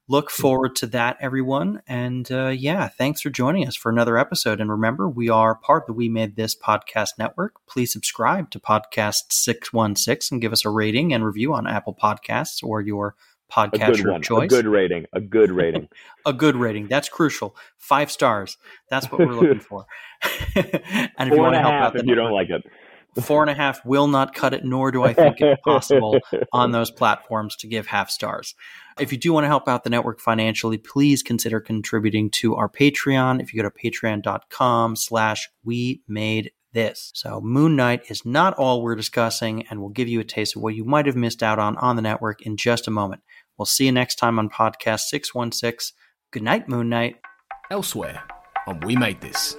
look forward to that, everyone. And uh, yeah, thanks for joining us for another episode. And remember, we are part of the We Made This podcast network. Please subscribe to Podcast six one six and give us a rating and review on Apple Podcasts or your podcatcher of choice. A good rating. A good rating. A good rating. That's crucial. Five stars. That's what we're looking for. And if Four you want to and a help half out the if you network, don't like it. Four and a half will not cut it, nor do I think it's possible on those platforms to give half stars. If you do want to help out the network financially, please consider contributing to our Patreon. If you go to patreon.com slash we made this. So Moon Knight is not all we're discussing, and we'll give you a taste of what you might have missed out on on the network in just a moment. We'll see you next time on Podcast six one six. Good night, Moon Knight. Elsewhere on We Made This.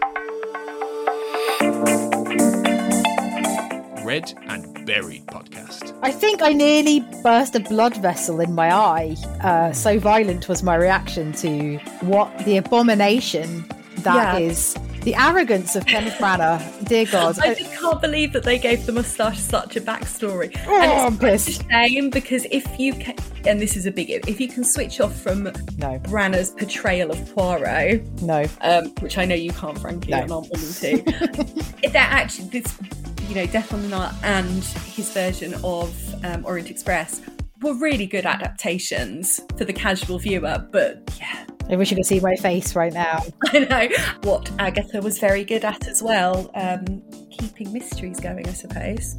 Read and Buried podcast. I think I nearly burst a blood vessel in my eye. Uh, so violent was my reaction to what the abomination that Yeah. is. The arrogance of Kenneth Branagh. Dear God. I just can't believe that they gave the moustache such a backstory. Oh, and I'm it's pissed. such a shame because if you can, and this is a big if, if you can switch off from No, Branagh's portrayal of Poirot, no. um, which I know you can't, frankly, No. and I'm willing to, that actually, this, you know, Death on the Nile and his version of um, Orient Express were really good adaptations for the casual viewer, but yeah. I wish you could see my face right now. I know what Agatha was very good at as well, um, keeping mysteries going, I suppose.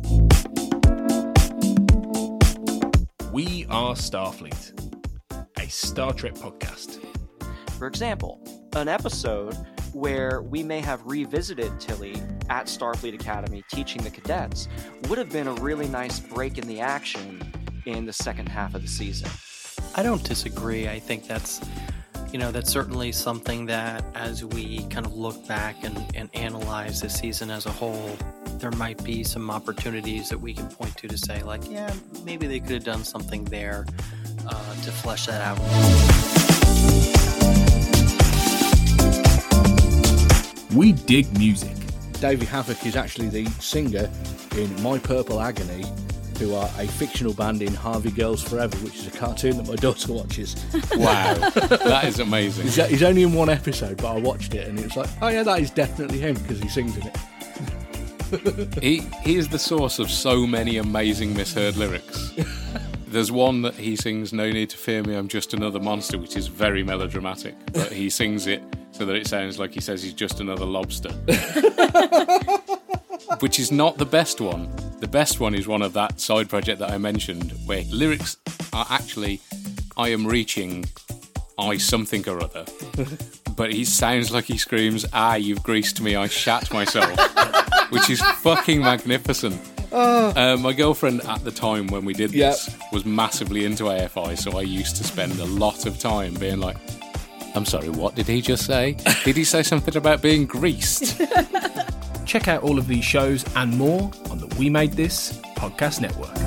We Are Starfleet, a Star Trek podcast. For example, an episode where we may have revisited Tilly at Starfleet Academy teaching the cadets would have been a really nice break in the action in the second half of the season. I don't disagree. I think that's, you know, that's certainly something that as we kind of look back and, and analyze this season as a whole, there might be some opportunities that we can point to to say, like, yeah, maybe they could have done something there uh, to flesh that out. We dig music. Davey Havok is actually the singer in My Purple Agony, who are a fictional band in Harvey Girls Forever, which is a cartoon that my daughter watches. Wow, that is amazing. He's, he's only in one episode, but I watched it and it was like, oh yeah, that is definitely him because he sings in it. He he is the source of so many amazing misheard lyrics. There's one that he sings, "No need to fear me, I'm just another monster," which is very melodramatic, but he sings it so that it sounds like he says he's just another lobster. Which is not the best one. The best one is one of that side project that I mentioned, where lyrics are actually, I am reaching, I something or other. But he sounds like he screams, ah, you've greased me, I shat myself. Which is fucking magnificent. Oh. Uh, my girlfriend at the time when we did this Yep. was massively into A F I, so I used to spend a lot of time being like, I'm sorry, what did he just say? Did he say something about being greased? Check out all of these shows and more on the We Made This podcast network.